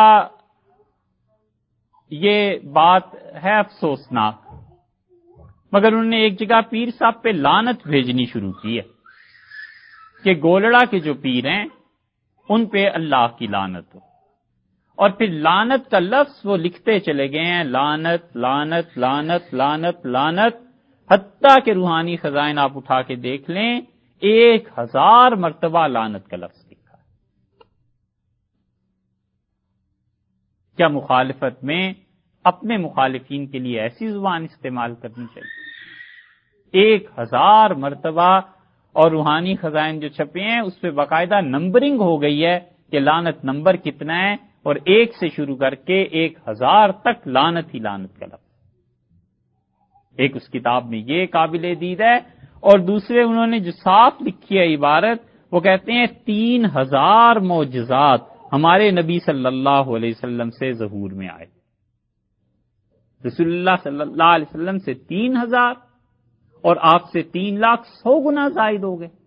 یہ بات ہے افسوسناک، مگر انہوں نے ایک جگہ پیر صاحب پہ لعنت بھیجنی شروع کی ہے کہ گولڑا کے جو پیر ہیں ان پہ اللہ کی لعنت ہو، اور پھر لعنت کا لفظ وہ لکھتے چلے گئے ہیں، لعنت لعنت لعنت لعنت لعنت، حتیٰ کہ روحانی خزائن آپ اٹھا کے دیکھ لیں، 1000 مرتبہ لعنت کا لفظ لکھا ہے۔ کیا مخالفت میں اپنے مخالفین کے لیے ایسی زبان استعمال کرنی چاہیے؟ 1000 مرتبہ، اور روحانی خزائن جو چھپے ہیں اس پہ باقاعدہ نمبرنگ ہو گئی ہے کہ لعنت نمبر کتنا ہے، اور 1 سے شروع کر کے 1000 تک لعنت ہی لعنت کا لفظ۔ ایک اس کتاب میں یہ قابل دید ہے، اور دوسرے انہوں نے جو صاف لکھی ہے عبارت، وہ کہتے ہیں 3000 معجزات ہمارے نبی صلی اللہ علیہ وسلم سے ظہور میں آئے۔ رسول اللہ صلی اللہ علیہ وسلم سے 3000 اور آپ سے 3,100,000 گنا زائد ہو گئے۔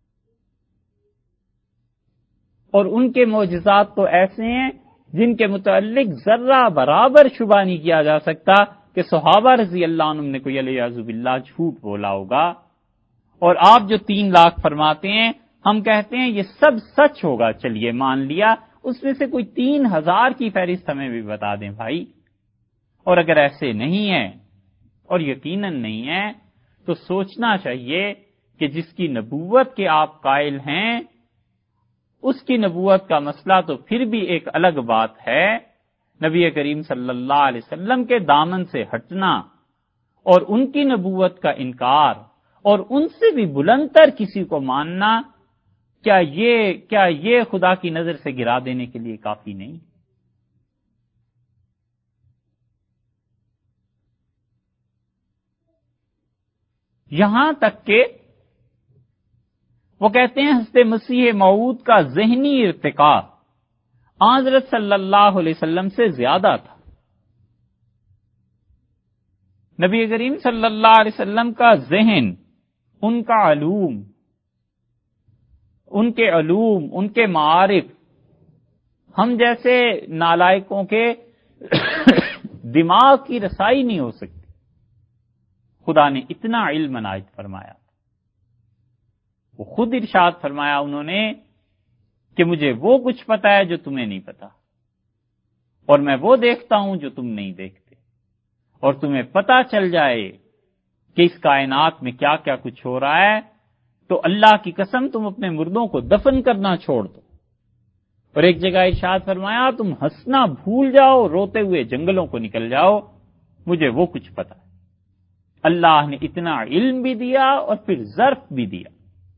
اور ان کے معجزات تو ایسے ہیں جن کے متعلق ذرہ برابر شبہ نہیں کیا جا سکتا کہ صحابہ رضی اللہ عنہم نے کوئی علیہ باللہ جھوٹ بولا ہوگا۔ اور آپ جو 3 لاکھ فرماتے ہیں، ہم کہتے ہیں یہ سب سچ ہوگا، چلیے مان لیا، اس میں سے کوئی 3000 کی فہرست ہمیں بھی بتا دیں بھائی۔ اور اگر ایسے نہیں ہے، اور یقیناً نہیں ہے، تو سوچنا چاہیے کہ جس کی نبوت کے آپ قائل ہیں، اس کی نبوت کا مسئلہ تو پھر بھی ایک الگ بات ہے۔ نبی کریم صلی اللہ علیہ وسلم کے دامن سے ہٹنا اور ان کی نبوت کا انکار اور ان سے بھی بلندتر کسی کو ماننا، کیا یہ خدا کی نظر سے گرا دینے کے لیے کافی نہیں؟ یہاں تک کہ وہ کہتے ہیں حضرت مسیح موعود کا ذہنی ارتقاء حضرت صلی اللہ علیہ وسلم سے زیادہ تھا۔ نبی کریم صلی اللہ علیہ وسلم کا ذہن، ان کا علوم، ان کے معارف، ہم جیسے نالائقوں کے دماغ کی رسائی نہیں ہو سکتی۔ خدا نے اتنا علم عنایت فرمایا، وہ خود ارشاد فرمایا انہوں نے کہ مجھے وہ کچھ پتا ہے جو تمہیں نہیں پتا، اور میں وہ دیکھتا ہوں جو تم نہیں دیکھتے، اور تمہیں پتا چل جائے کہ اس کائنات میں کیا کیا کچھ ہو رہا ہے تو اللہ کی قسم تم اپنے مردوں کو دفن کرنا چھوڑ دو۔ اور ایک جگہ ارشاد فرمایا تم ہنسنا بھول جاؤ، روتے ہوئے جنگلوں کو نکل جاؤ، مجھے وہ کچھ پتا ہے۔ اللہ نے اتنا علم بھی دیا اور پھر ظرف بھی دیا۔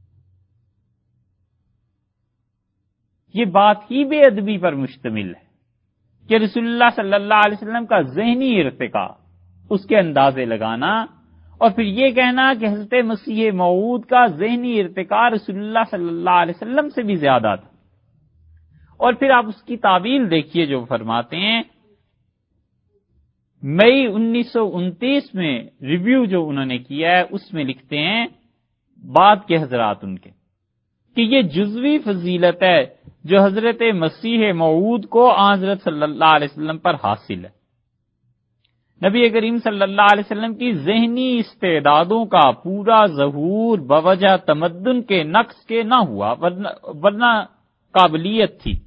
یہ بات ہی بے ادبی پر مشتمل ہے کہ رسول اللہ صلی اللہ علیہ وسلم کا ذہنی ارتقاء، اس کے اندازے لگانا، اور پھر یہ کہنا کہ حضرت مسیح موعود کا ذہنی ارتقاء رسول اللہ صلی اللہ علیہ وسلم سے بھی زیادہ تھا۔ اور پھر آپ اس کی تعبیر دیکھیے جو فرماتے ہیں، مئی 1929 میں ریویو جو انہوں نے کیا ہے اس میں لکھتے ہیں بعد کے حضرات ان کے کہ یہ جزوی فضیلت ہے جو حضرت مسیح موعود کو حضرت صلی اللہ علیہ وسلم پر حاصل ہے۔ نبی کریم صلی اللہ علیہ وسلم کی ذہنی استعدادوں کا پورا ظہور بوجہ تمدن کے نقص کے نہ ہوا، ورنہ قابلیت تھی۔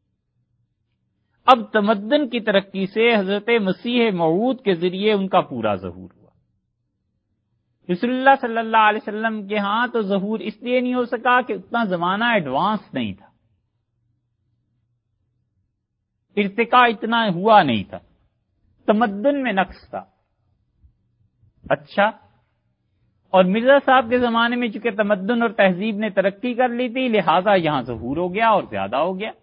اب تمدن کی ترقی سے حضرت مسیح موعود کے ذریعے ان کا پورا ظہور ہوا۔ رسول اللہ صلی اللہ علیہ وسلم کے ہاں تو ظہور اس لیے نہیں ہو سکا کہ اتنا زمانہ ایڈوانس نہیں تھا، ارتقاء اتنا ہوا نہیں تھا، تمدن میں نقص تھا۔ اچھا، اور مرزا صاحب کے زمانے میں چونکہ تمدن اور تہذیب نے ترقی کر لی تھی، لہذا یہاں ظہور ہو گیا اور زیادہ ہو گیا۔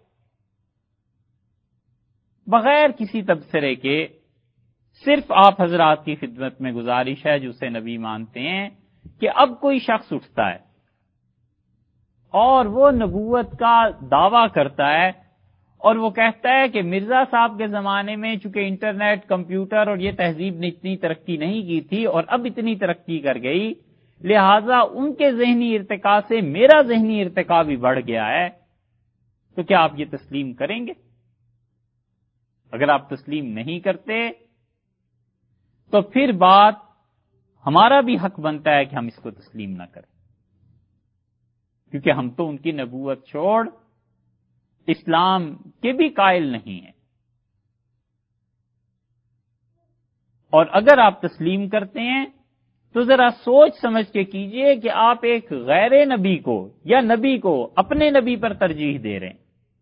بغیر کسی تبصرے کے صرف آپ حضرات کی خدمت میں گزارش ہے جو اسے نبی مانتے ہیں کہ اب کوئی شخص اٹھتا ہے اور وہ نبوت کا دعویٰ کرتا ہے اور وہ کہتا ہے کہ مرزا صاحب کے زمانے میں چونکہ انٹرنیٹ، کمپیوٹر اور یہ تہذیب نے اتنی ترقی نہیں کی تھی اور اب اتنی ترقی کر گئی، لہذا ان کے ذہنی ارتقاء سے میرا ذہنی ارتقاء بھی بڑھ گیا ہے، تو کیا آپ یہ تسلیم کریں گے؟ اگر آپ تسلیم نہیں کرتے تو پھر بات ہمارا بھی حق بنتا ہے کہ ہم اس کو تسلیم نہ کریں، کیونکہ ہم تو ان کی نبوت چھوڑ اسلام کے بھی قائل نہیں ہیں۔ اور اگر آپ تسلیم کرتے ہیں تو ذرا سوچ سمجھ کے کیجئے کہ آپ ایک غیر نبی کو یا نبی کو اپنے نبی پر ترجیح دے رہے ہیں،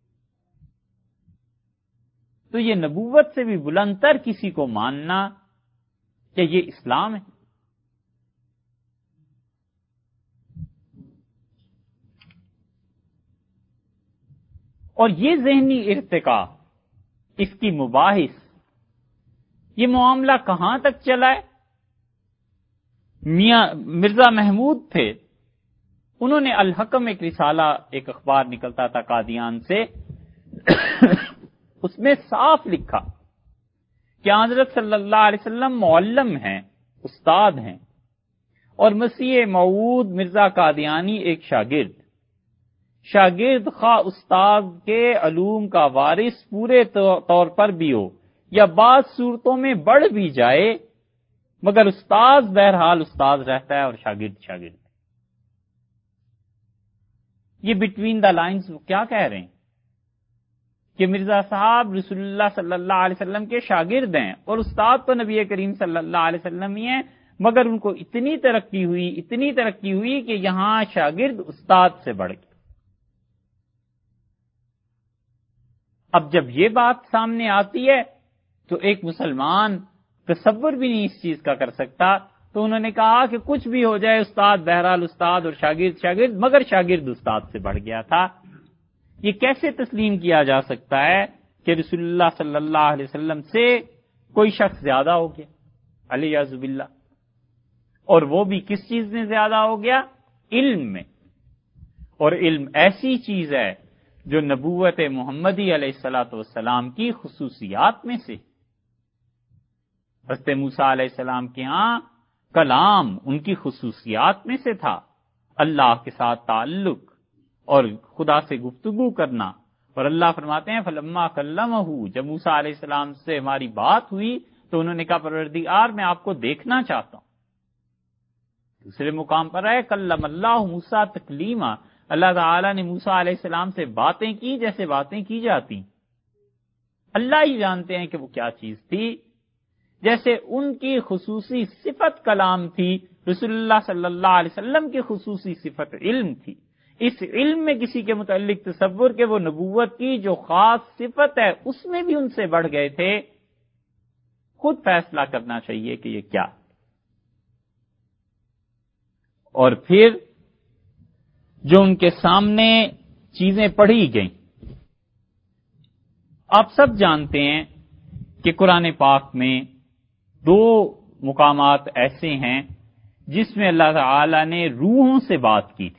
تو یہ نبوت سے بھی بلند تر کسی کو ماننا کہ یہ اسلام ہے؟ اور یہ ذہنی ارتقاء، اس کی مباحث، یہ معاملہ کہاں تک چلا ہے؟ میاں مرزا محمود تھے، انہوں نے الحکم ایک رسالہ، ایک اخبار نکلتا تھا قادیان سے، اس میں صاف لکھا کہ حضرت صلی اللہ علیہ وسلم معلم ہیں، استاد ہیں، اور مسیح موعود مرزا قادیانی ایک شاگرد خواہ استاد کے علوم کا وارث پورے طور پر بھی ہو یا بعض صورتوں میں بڑھ بھی جائے، مگر استاد بہرحال استاد رہتا ہے اور شاگرد۔ یہ بٹوین دا لائنز کیا کہہ رہے ہیں کہ مرزا صاحب رسول اللہ صلی اللہ علیہ وسلم کے شاگرد ہیں اور استاد تو نبی کریم صلی اللہ علیہ وسلم ہی ہیں، مگر ان کو اتنی ترقی ہوئی کہ یہاں شاگرد استاد سے بڑھ گئے۔ اب جب یہ بات سامنے آتی ہے تو ایک مسلمان تصور بھی نہیں اس چیز کا کر سکتا، تو انہوں نے کہا کہ کچھ بھی ہو جائے، استاد بہرحال استاد اور شاگرد، مگر شاگرد استاد سے بڑھ گیا تھا۔ یہ کیسے تسلیم کیا جا سکتا ہے کہ رسول اللہ صلی اللہ علیہ وسلم سے کوئی شخص زیادہ ہو گیا، علیہ باللہ، اور وہ بھی کس چیز میں زیادہ ہو گیا؟ علم میں۔ اور علم ایسی چیز ہے جو نبوت محمدی علیہ الصلوۃ والسلام کی خصوصیات میں سے، حضرت موسیٰ علیہ السلام کے ہاں کلام ان کی خصوصیات میں سے تھا، اللہ کے ساتھ تعلق اور خدا سے گفتگو کرنا، اور اللہ فرماتے ہیں فلما کلمہ، جب موسیٰ علیہ السلام سے ہماری بات ہوئی تو انہوں نے کہا پروردگار میں آپ کو دیکھنا چاہتا ہوں۔ دوسرے مقام پر ہے کلم اللہ موسیٰ تکلیما، اللہ تعالیٰ نے موسیٰ علیہ السلام سے باتیں کی جیسے باتیں کی جاتی، اللہ ہی جانتے ہیں کہ وہ کیا چیز تھی۔ جیسے ان کی خصوصی صفت کلام تھی، رسول اللہ صلی اللہ علیہ وسلم کی خصوصی صفت علم تھی۔ اس علم میں کسی کے متعلق تصور کہ وہ نبوت کی جو خاص صفت ہے اس میں بھی ان سے بڑھ گئے تھے، خود فیصلہ کرنا چاہیے کہ یہ کیا۔ اور پھر جو ان کے سامنے چیزیں پڑھی گئیں، آپ سب جانتے ہیں کہ قرآن پاک میں دو مقامات ایسے ہیں جس میں اللہ تعالی نے روحوں سے بات کی تھی۔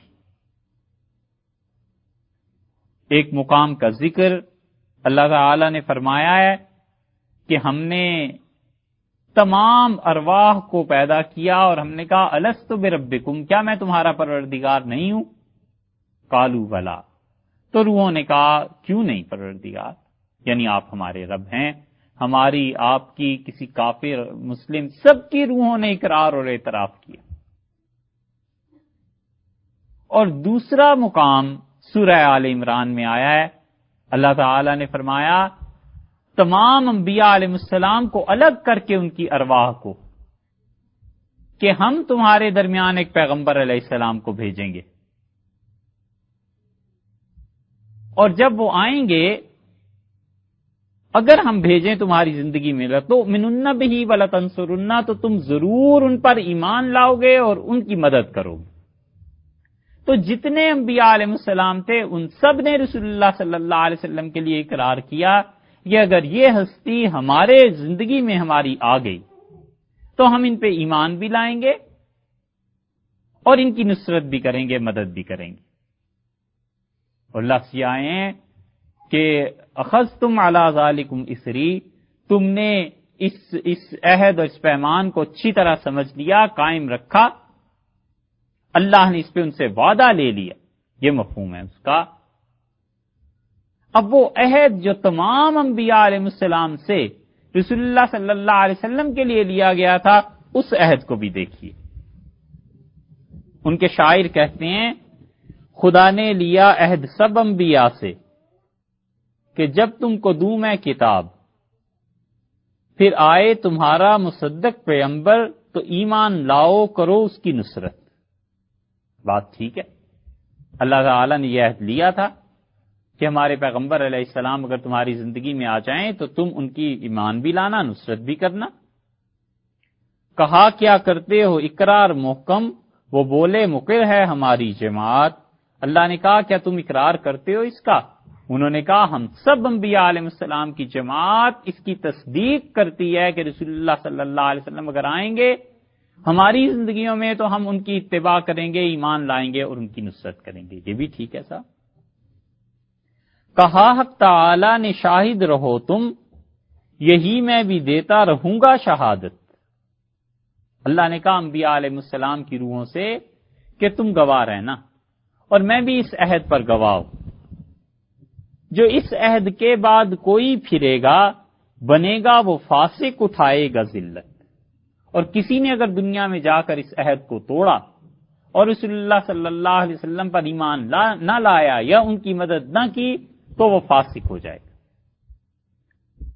ایک مقام کا ذکر اللہ تعالی نے فرمایا ہے کہ ہم نے تمام ارواح کو پیدا کیا اور ہم نے کہا الست بربکم، کیا میں تمہارا پروردگار نہیں ہوں؟ قالوا بلا، تو روحوں نے کہا کیوں نہیں پروردگار، یعنی آپ ہمارے رب ہیں، ہماری، آپ کی، کسی کافر، مسلم، سب کی روحوں نے اقرار اور اعتراف کیا۔ اور دوسرا مقام سورہ آل عمران میں آیا ہے، اللہ تعالی نے فرمایا تمام انبیاء علیہ السلام کو الگ کر کے ان کی ارواح کو کہ ہم تمہارے درمیان ایک پیغمبر علیہ السلام کو بھیجیں گے، اور جب وہ آئیں گے، اگر ہم بھیجیں تمہاری زندگی میں لَتُؤْمِنُنَّ بِهِ وَلَتَنْصُرُنَّ، تو تم ضرور ان پر ایمان لاؤ گے اور ان کی مدد کرو گے۔ تو جتنے انبیاء علیہ السلام تھے ان سب نے رسول اللہ صلی اللہ علیہ وسلم کے لیے اقرار کیا کہ اگر یہ ہستی ہمارے زندگی میں ہماری آ گئی تو ہم ان پہ ایمان بھی لائیں گے اور ان کی نصرت بھی کریں گے، مدد بھی کریں گے۔ اور لفظ یہ آئے ہیں کہ اخذتم علی ذالکم اسری، تم نے اس عہد اور اس پیمان کو اچھی طرح سمجھ لیا، قائم رکھا، اللہ نے اس پہ ان سے وعدہ لے لیا، یہ مفہوم ہے اس کا۔ اب وہ عہد جو تمام انبیاء علیہ السلام سے رسول اللہ صلی اللہ علیہ وسلم کے لیے لیا گیا تھا، اس عہد کو بھی دیکھیے۔ ان کے شاعر کہتے ہیں خدا نے لیا عہد سب انبیاء سے کہ جب تم کو دوں میں کتاب، پھر آئے تمہارا مصدق پیغمبر تو ایمان لاؤ، کرو اس کی نصرت۔ بات ٹھیک ہے، اللہ تعالیٰ نے یہ عہد لیا تھا کہ ہمارے پیغمبر علیہ السلام اگر تمہاری زندگی میں آ جائیں تو تم ان کی ایمان بھی لانا، نصرت بھی کرنا۔ کہا کیا کرتے ہو اقرار محکم، وہ بولے مقر ہے ہماری جماعت۔ اللہ نے کہا کیا تم اقرار کرتے ہو اس کا؟ انہوں نے کہا ہم سب انبیاء علیہ السلام کی جماعت اس کی تصدیق کرتی ہے کہ رسول اللہ صلی اللہ علیہ وسلم اگر آئیں گے ہماری زندگیوں میں تو ہم ان کی اتباع کریں گے، ایمان لائیں گے اور ان کی نصرت کریں گے۔ یہ بھی ٹھیک ہے صاحب۔ کہا حق تعالی نے شاہد رہو تم، یہی میں بھی دیتا رہوں گا شہادت۔ اللہ نے کہا انبیاء علیہ السلام کی روحوں سے کہ تم گواہ رہنا اور میں بھی اس عہد پر گواہ ہوں۔ جو اس عہد کے بعد کوئی پھرے گا بنے گا وہ فاسق، اٹھائے گا ذلت۔ اور کسی نے اگر دنیا میں جا کر اس عہد کو توڑا اور رسول اللہ صلی اللہ علیہ وسلم پر ایمان نہ لایا یا ان کی مدد نہ کی تو وہ فاسق ہو جائے گا۔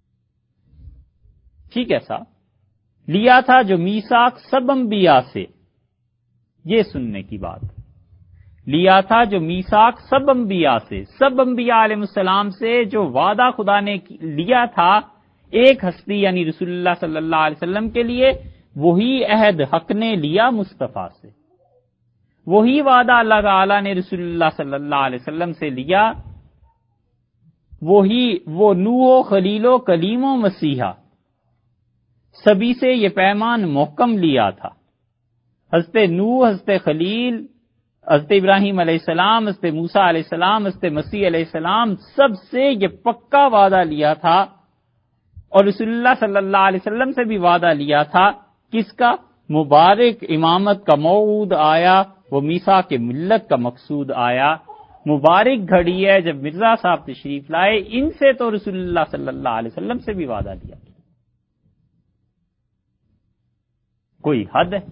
ٹھیک ہے صاحب۔ لیا تھا جو میثاق سب انبیاء سے، یہ سننے کی بات، لیا تھا جو میثاق سب انبیاء سے، سب انبیاء علیہ السلام سے جو وعدہ خدا نے لیا تھا ایک ہستی یعنی رسول اللہ صلی اللہ علیہ وسلم کے لیے، وہی عہد حق نے لیا مصطفیٰ سے، وہی وعدہ اللہ تعالی نے رسول اللہ صلی اللہ علیہ وسلم سے لیا، وہی وہ نوح و خلیل و کلیم و مسیحا سبھی سے یہ پیمان محکم لیا تھا۔ حضرت نوح، حضرت خلیل، حضرت ابراہیم علیہ السلام، حضرت موسیٰ علیہ السلام، حضرت مسیح علیہ السلام سب سے یہ پکا وعدہ لیا تھا، اور رسول اللہ صلی اللہ علیہ وسلم سے بھی وعدہ لیا تھا۔ کس کا؟ مبارک امامت کا موعود آیا، وہ میثاق کے ملت کا مقصود آیا۔ مبارک گھڑی ہے جب مرزا صاحب تشریف لائے، ان سے تو رسول اللہ صلی اللہ علیہ وسلم سے بھی وعدہ لیا۔ کوئی حد ہے؟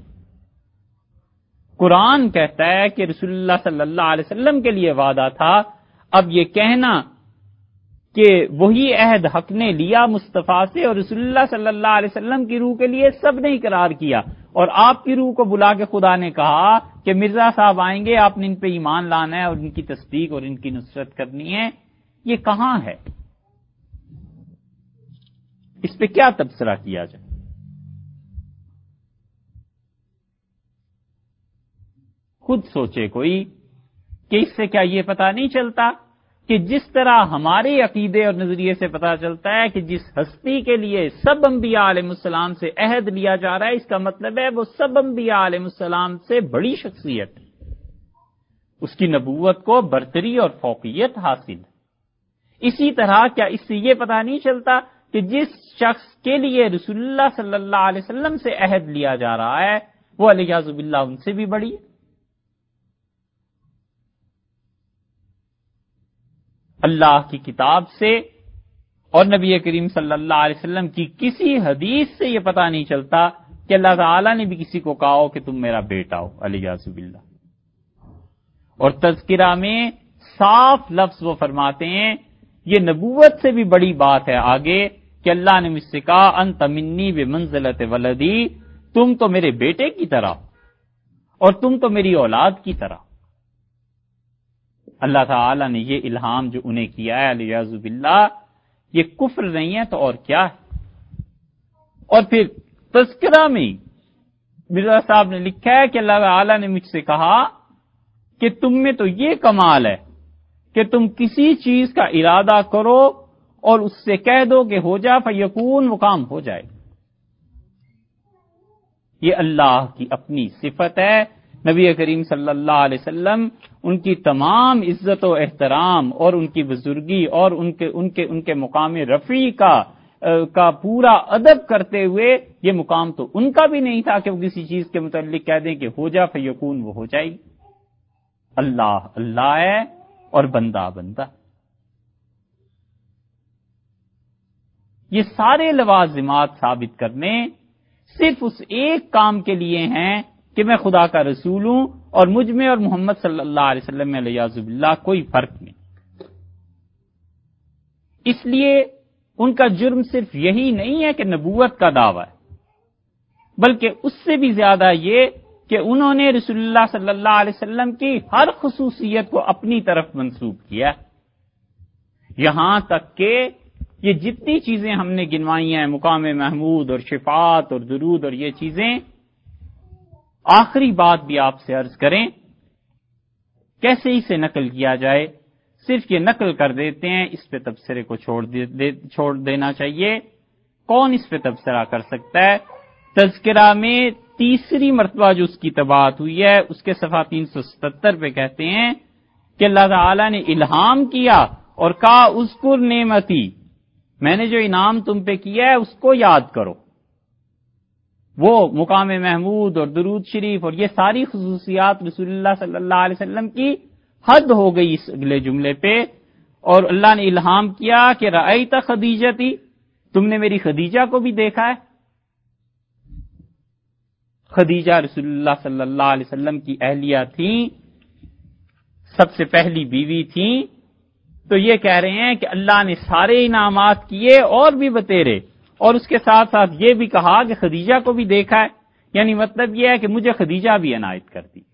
قرآن کہتا ہے کہ رسول اللہ صلی اللہ علیہ وسلم کے لیے وعدہ تھا، اب یہ کہنا کہ وہی عہد حق نے لیا مصطفیٰ سے اور رسول اللہ صلی اللہ علیہ وسلم کی روح کے لیے سب نے اقرار کیا، اور آپ کی روح کو بلا کے خدا نے کہا کہ مرزا صاحب آئیں گے، آپ نے ان پہ ایمان لانا ہے اور ان کی تصدیق اور ان کی نصرت کرنی ہے، یہ کہاں ہے؟ اس پہ کیا تبصرہ کیا جائے؟ خود سوچے کوئی کہ اس سے کیا یہ پتہ نہیں چلتا کہ جس طرح ہمارے عقیدے اور نظریے سے پتہ چلتا ہے کہ جس ہستی کے لیے سب انبیاء علیہ السلام سے عہد لیا جا رہا ہے، اس کا مطلب ہے وہ سب انبیاء علیہ السلام سے بڑی شخصیت ہے، اس کی نبوت کو برتری اور فوقیت حاصل ہے۔ اسی طرح کیا اس سے یہ پتہ نہیں چلتا کہ جس شخص کے لیے رسول اللہ صلی اللہ علیہ وسلم سے عہد لیا جا رہا ہے وہ علیہ باللہ ان سے بھی بڑی ہے؟ اللہ کی کتاب سے اور نبی کریم صلی اللہ علیہ وسلم کی کسی حدیث سے یہ پتہ نہیں چلتا کہ اللہ تعالیٰ نے بھی کسی کو کہا ہو کہ تم میرا بیٹا ہو، علیہ باللہ۔ اور تذکرہ میں صاف لفظ وہ فرماتے ہیں، یہ نبوت سے بھی بڑی بات ہے آگے کہ اللہ نے مجھ سے کہا انت منی بمنزلۃ ولدی، تم تو میرے بیٹے کی طرح اور تم تو میری اولاد کی طرح۔ اللہ تعالی نے یہ الہام جو انہیں کیا ہے علیہ باللہ، یہ کفر نہیں ہے تو اور کیا ہے؟ اور پھر تذکرہ میں مرزا صاحب نے لکھا ہے کہ اللہ تعالی نے مجھ سے کہا کہ تم میں تو یہ کمال ہے کہ تم کسی چیز کا ارادہ کرو اور اس سے کہہ دو کہ ہو جا فیکون، وہ کام ہو جائے۔ یہ اللہ کی اپنی صفت ہے۔ نبی کریم صلی اللہ علیہ وسلم ان کی تمام عزت و احترام اور ان کی بزرگی اور ان کے مقام رفیع کا پورا ادب کرتے ہوئے یہ مقام تو ان کا بھی نہیں تھا کہ وہ کسی چیز کے متعلق کہہ دیں کہ ہو جا فیکون، وہ ہو جائے گی۔ اللہ اللہ ہے اور بندہ بندہ۔ یہ سارے لوازمات ثابت کرنے صرف اس ایک کام کے لیے ہیں کہ میں خدا کا رسول ہوں اور مجھ میں اور محمد صلی اللہ علیہ وسلم میں علیہ باللہ کوئی فرق نہیں۔ اس لیے ان کا جرم صرف یہی نہیں ہے کہ نبوت کا دعویٰ ہے، بلکہ اس سے بھی زیادہ یہ کہ انہوں نے رسول اللہ صلی اللہ علیہ وسلم کی ہر خصوصیت کو اپنی طرف منسوب کیا، یہاں تک کہ یہ جتنی چیزیں ہم نے گنوائی ہیں، مقام محمود اور شفاعت اور درود اور یہ چیزیں، آخری بات بھی آپ سے عرض کریں کیسے اسے نقل کیا جائے؟ صرف یہ نقل کر دیتے ہیں، اس پہ تبصرے کو چھوڑ دینا چاہیے۔ کون اس پہ تبصرہ کر سکتا ہے؟ تذکرہ میں تیسری مرتبہ جو اس کی طباعت ہوئی ہے، اس کے صفحہ 377 پہ کہتے ہیں کہ اللہ تعالی نے الہام کیا اور کہا اذکر نعمتی، میں نے جو انعام تم پہ کیا ہے اس کو یاد کرو۔ وہ مقام محمود اور درود شریف اور یہ ساری خصوصیات رسول اللہ صلی اللہ علیہ وسلم کی حد ہو گئی اس اگلے جملے پہ، اور اللہ نے الہام کیا کہ رأیت خدیجتی، تم نے میری خدیجہ کو بھی دیکھا ہے۔ خدیجہ رسول اللہ صلی اللہ علیہ وسلم کی اہلیہ تھیں، سب سے پہلی بیوی تھیں، تو یہ کہہ رہے ہیں کہ اللہ نے سارے انعامات کیے اور بھی بتیرے، اور اس کے ساتھ ساتھ یہ بھی کہا کہ خدیجہ کو بھی دیکھا ہے، یعنی مطلب یہ ہے کہ مجھے خدیجہ بھی عنایت کر دی۔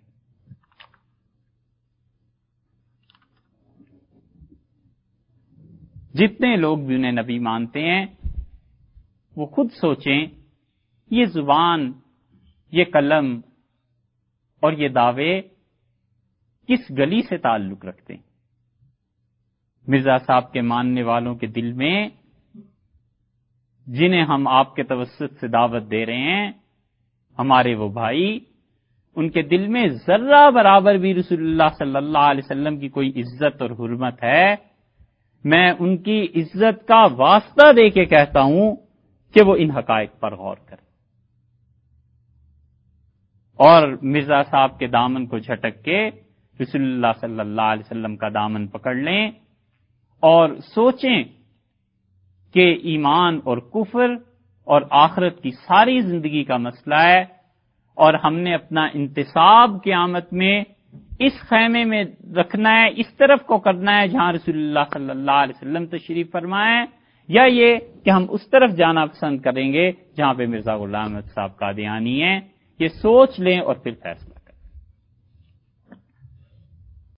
جتنے لوگ بھی انہیں نبی مانتے ہیں وہ خود سوچیں یہ زبان، یہ قلم اور یہ دعوے کس گلی سے تعلق رکھتے ہیں؟ مرزا صاحب کے ماننے والوں کے دل میں، جنہیں ہم آپ کے توسط سے دعوت دے رہے ہیں، ہمارے وہ بھائی، ان کے دل میں ذرہ برابر بھی رسول اللہ صلی اللہ علیہ وسلم کی کوئی عزت اور حرمت ہے، میں ان کی عزت کا واسطہ دے کے کہتا ہوں کہ وہ ان حقائق پر غور کریں اور مرزا صاحب کے دامن کو جھٹک کے رسول اللہ صلی اللہ علیہ وسلم کا دامن پکڑ لیں اور سوچیں کہ ایمان اور کفر اور آخرت کی ساری زندگی کا مسئلہ ہے، اور ہم نے اپنا انتصاب قیامت میں اس خیمے میں رکھنا ہے، اس طرف کو کرنا ہے جہاں رسول اللہ صلی اللہ علیہ وسلم تشریف فرمائے، یا یہ کہ ہم اس طرف جانا پسند کریں گے جہاں پہ مرزا غلام احمد صاحب قادیانی ہیں۔ یہ سوچ لیں اور پھر فیصلہ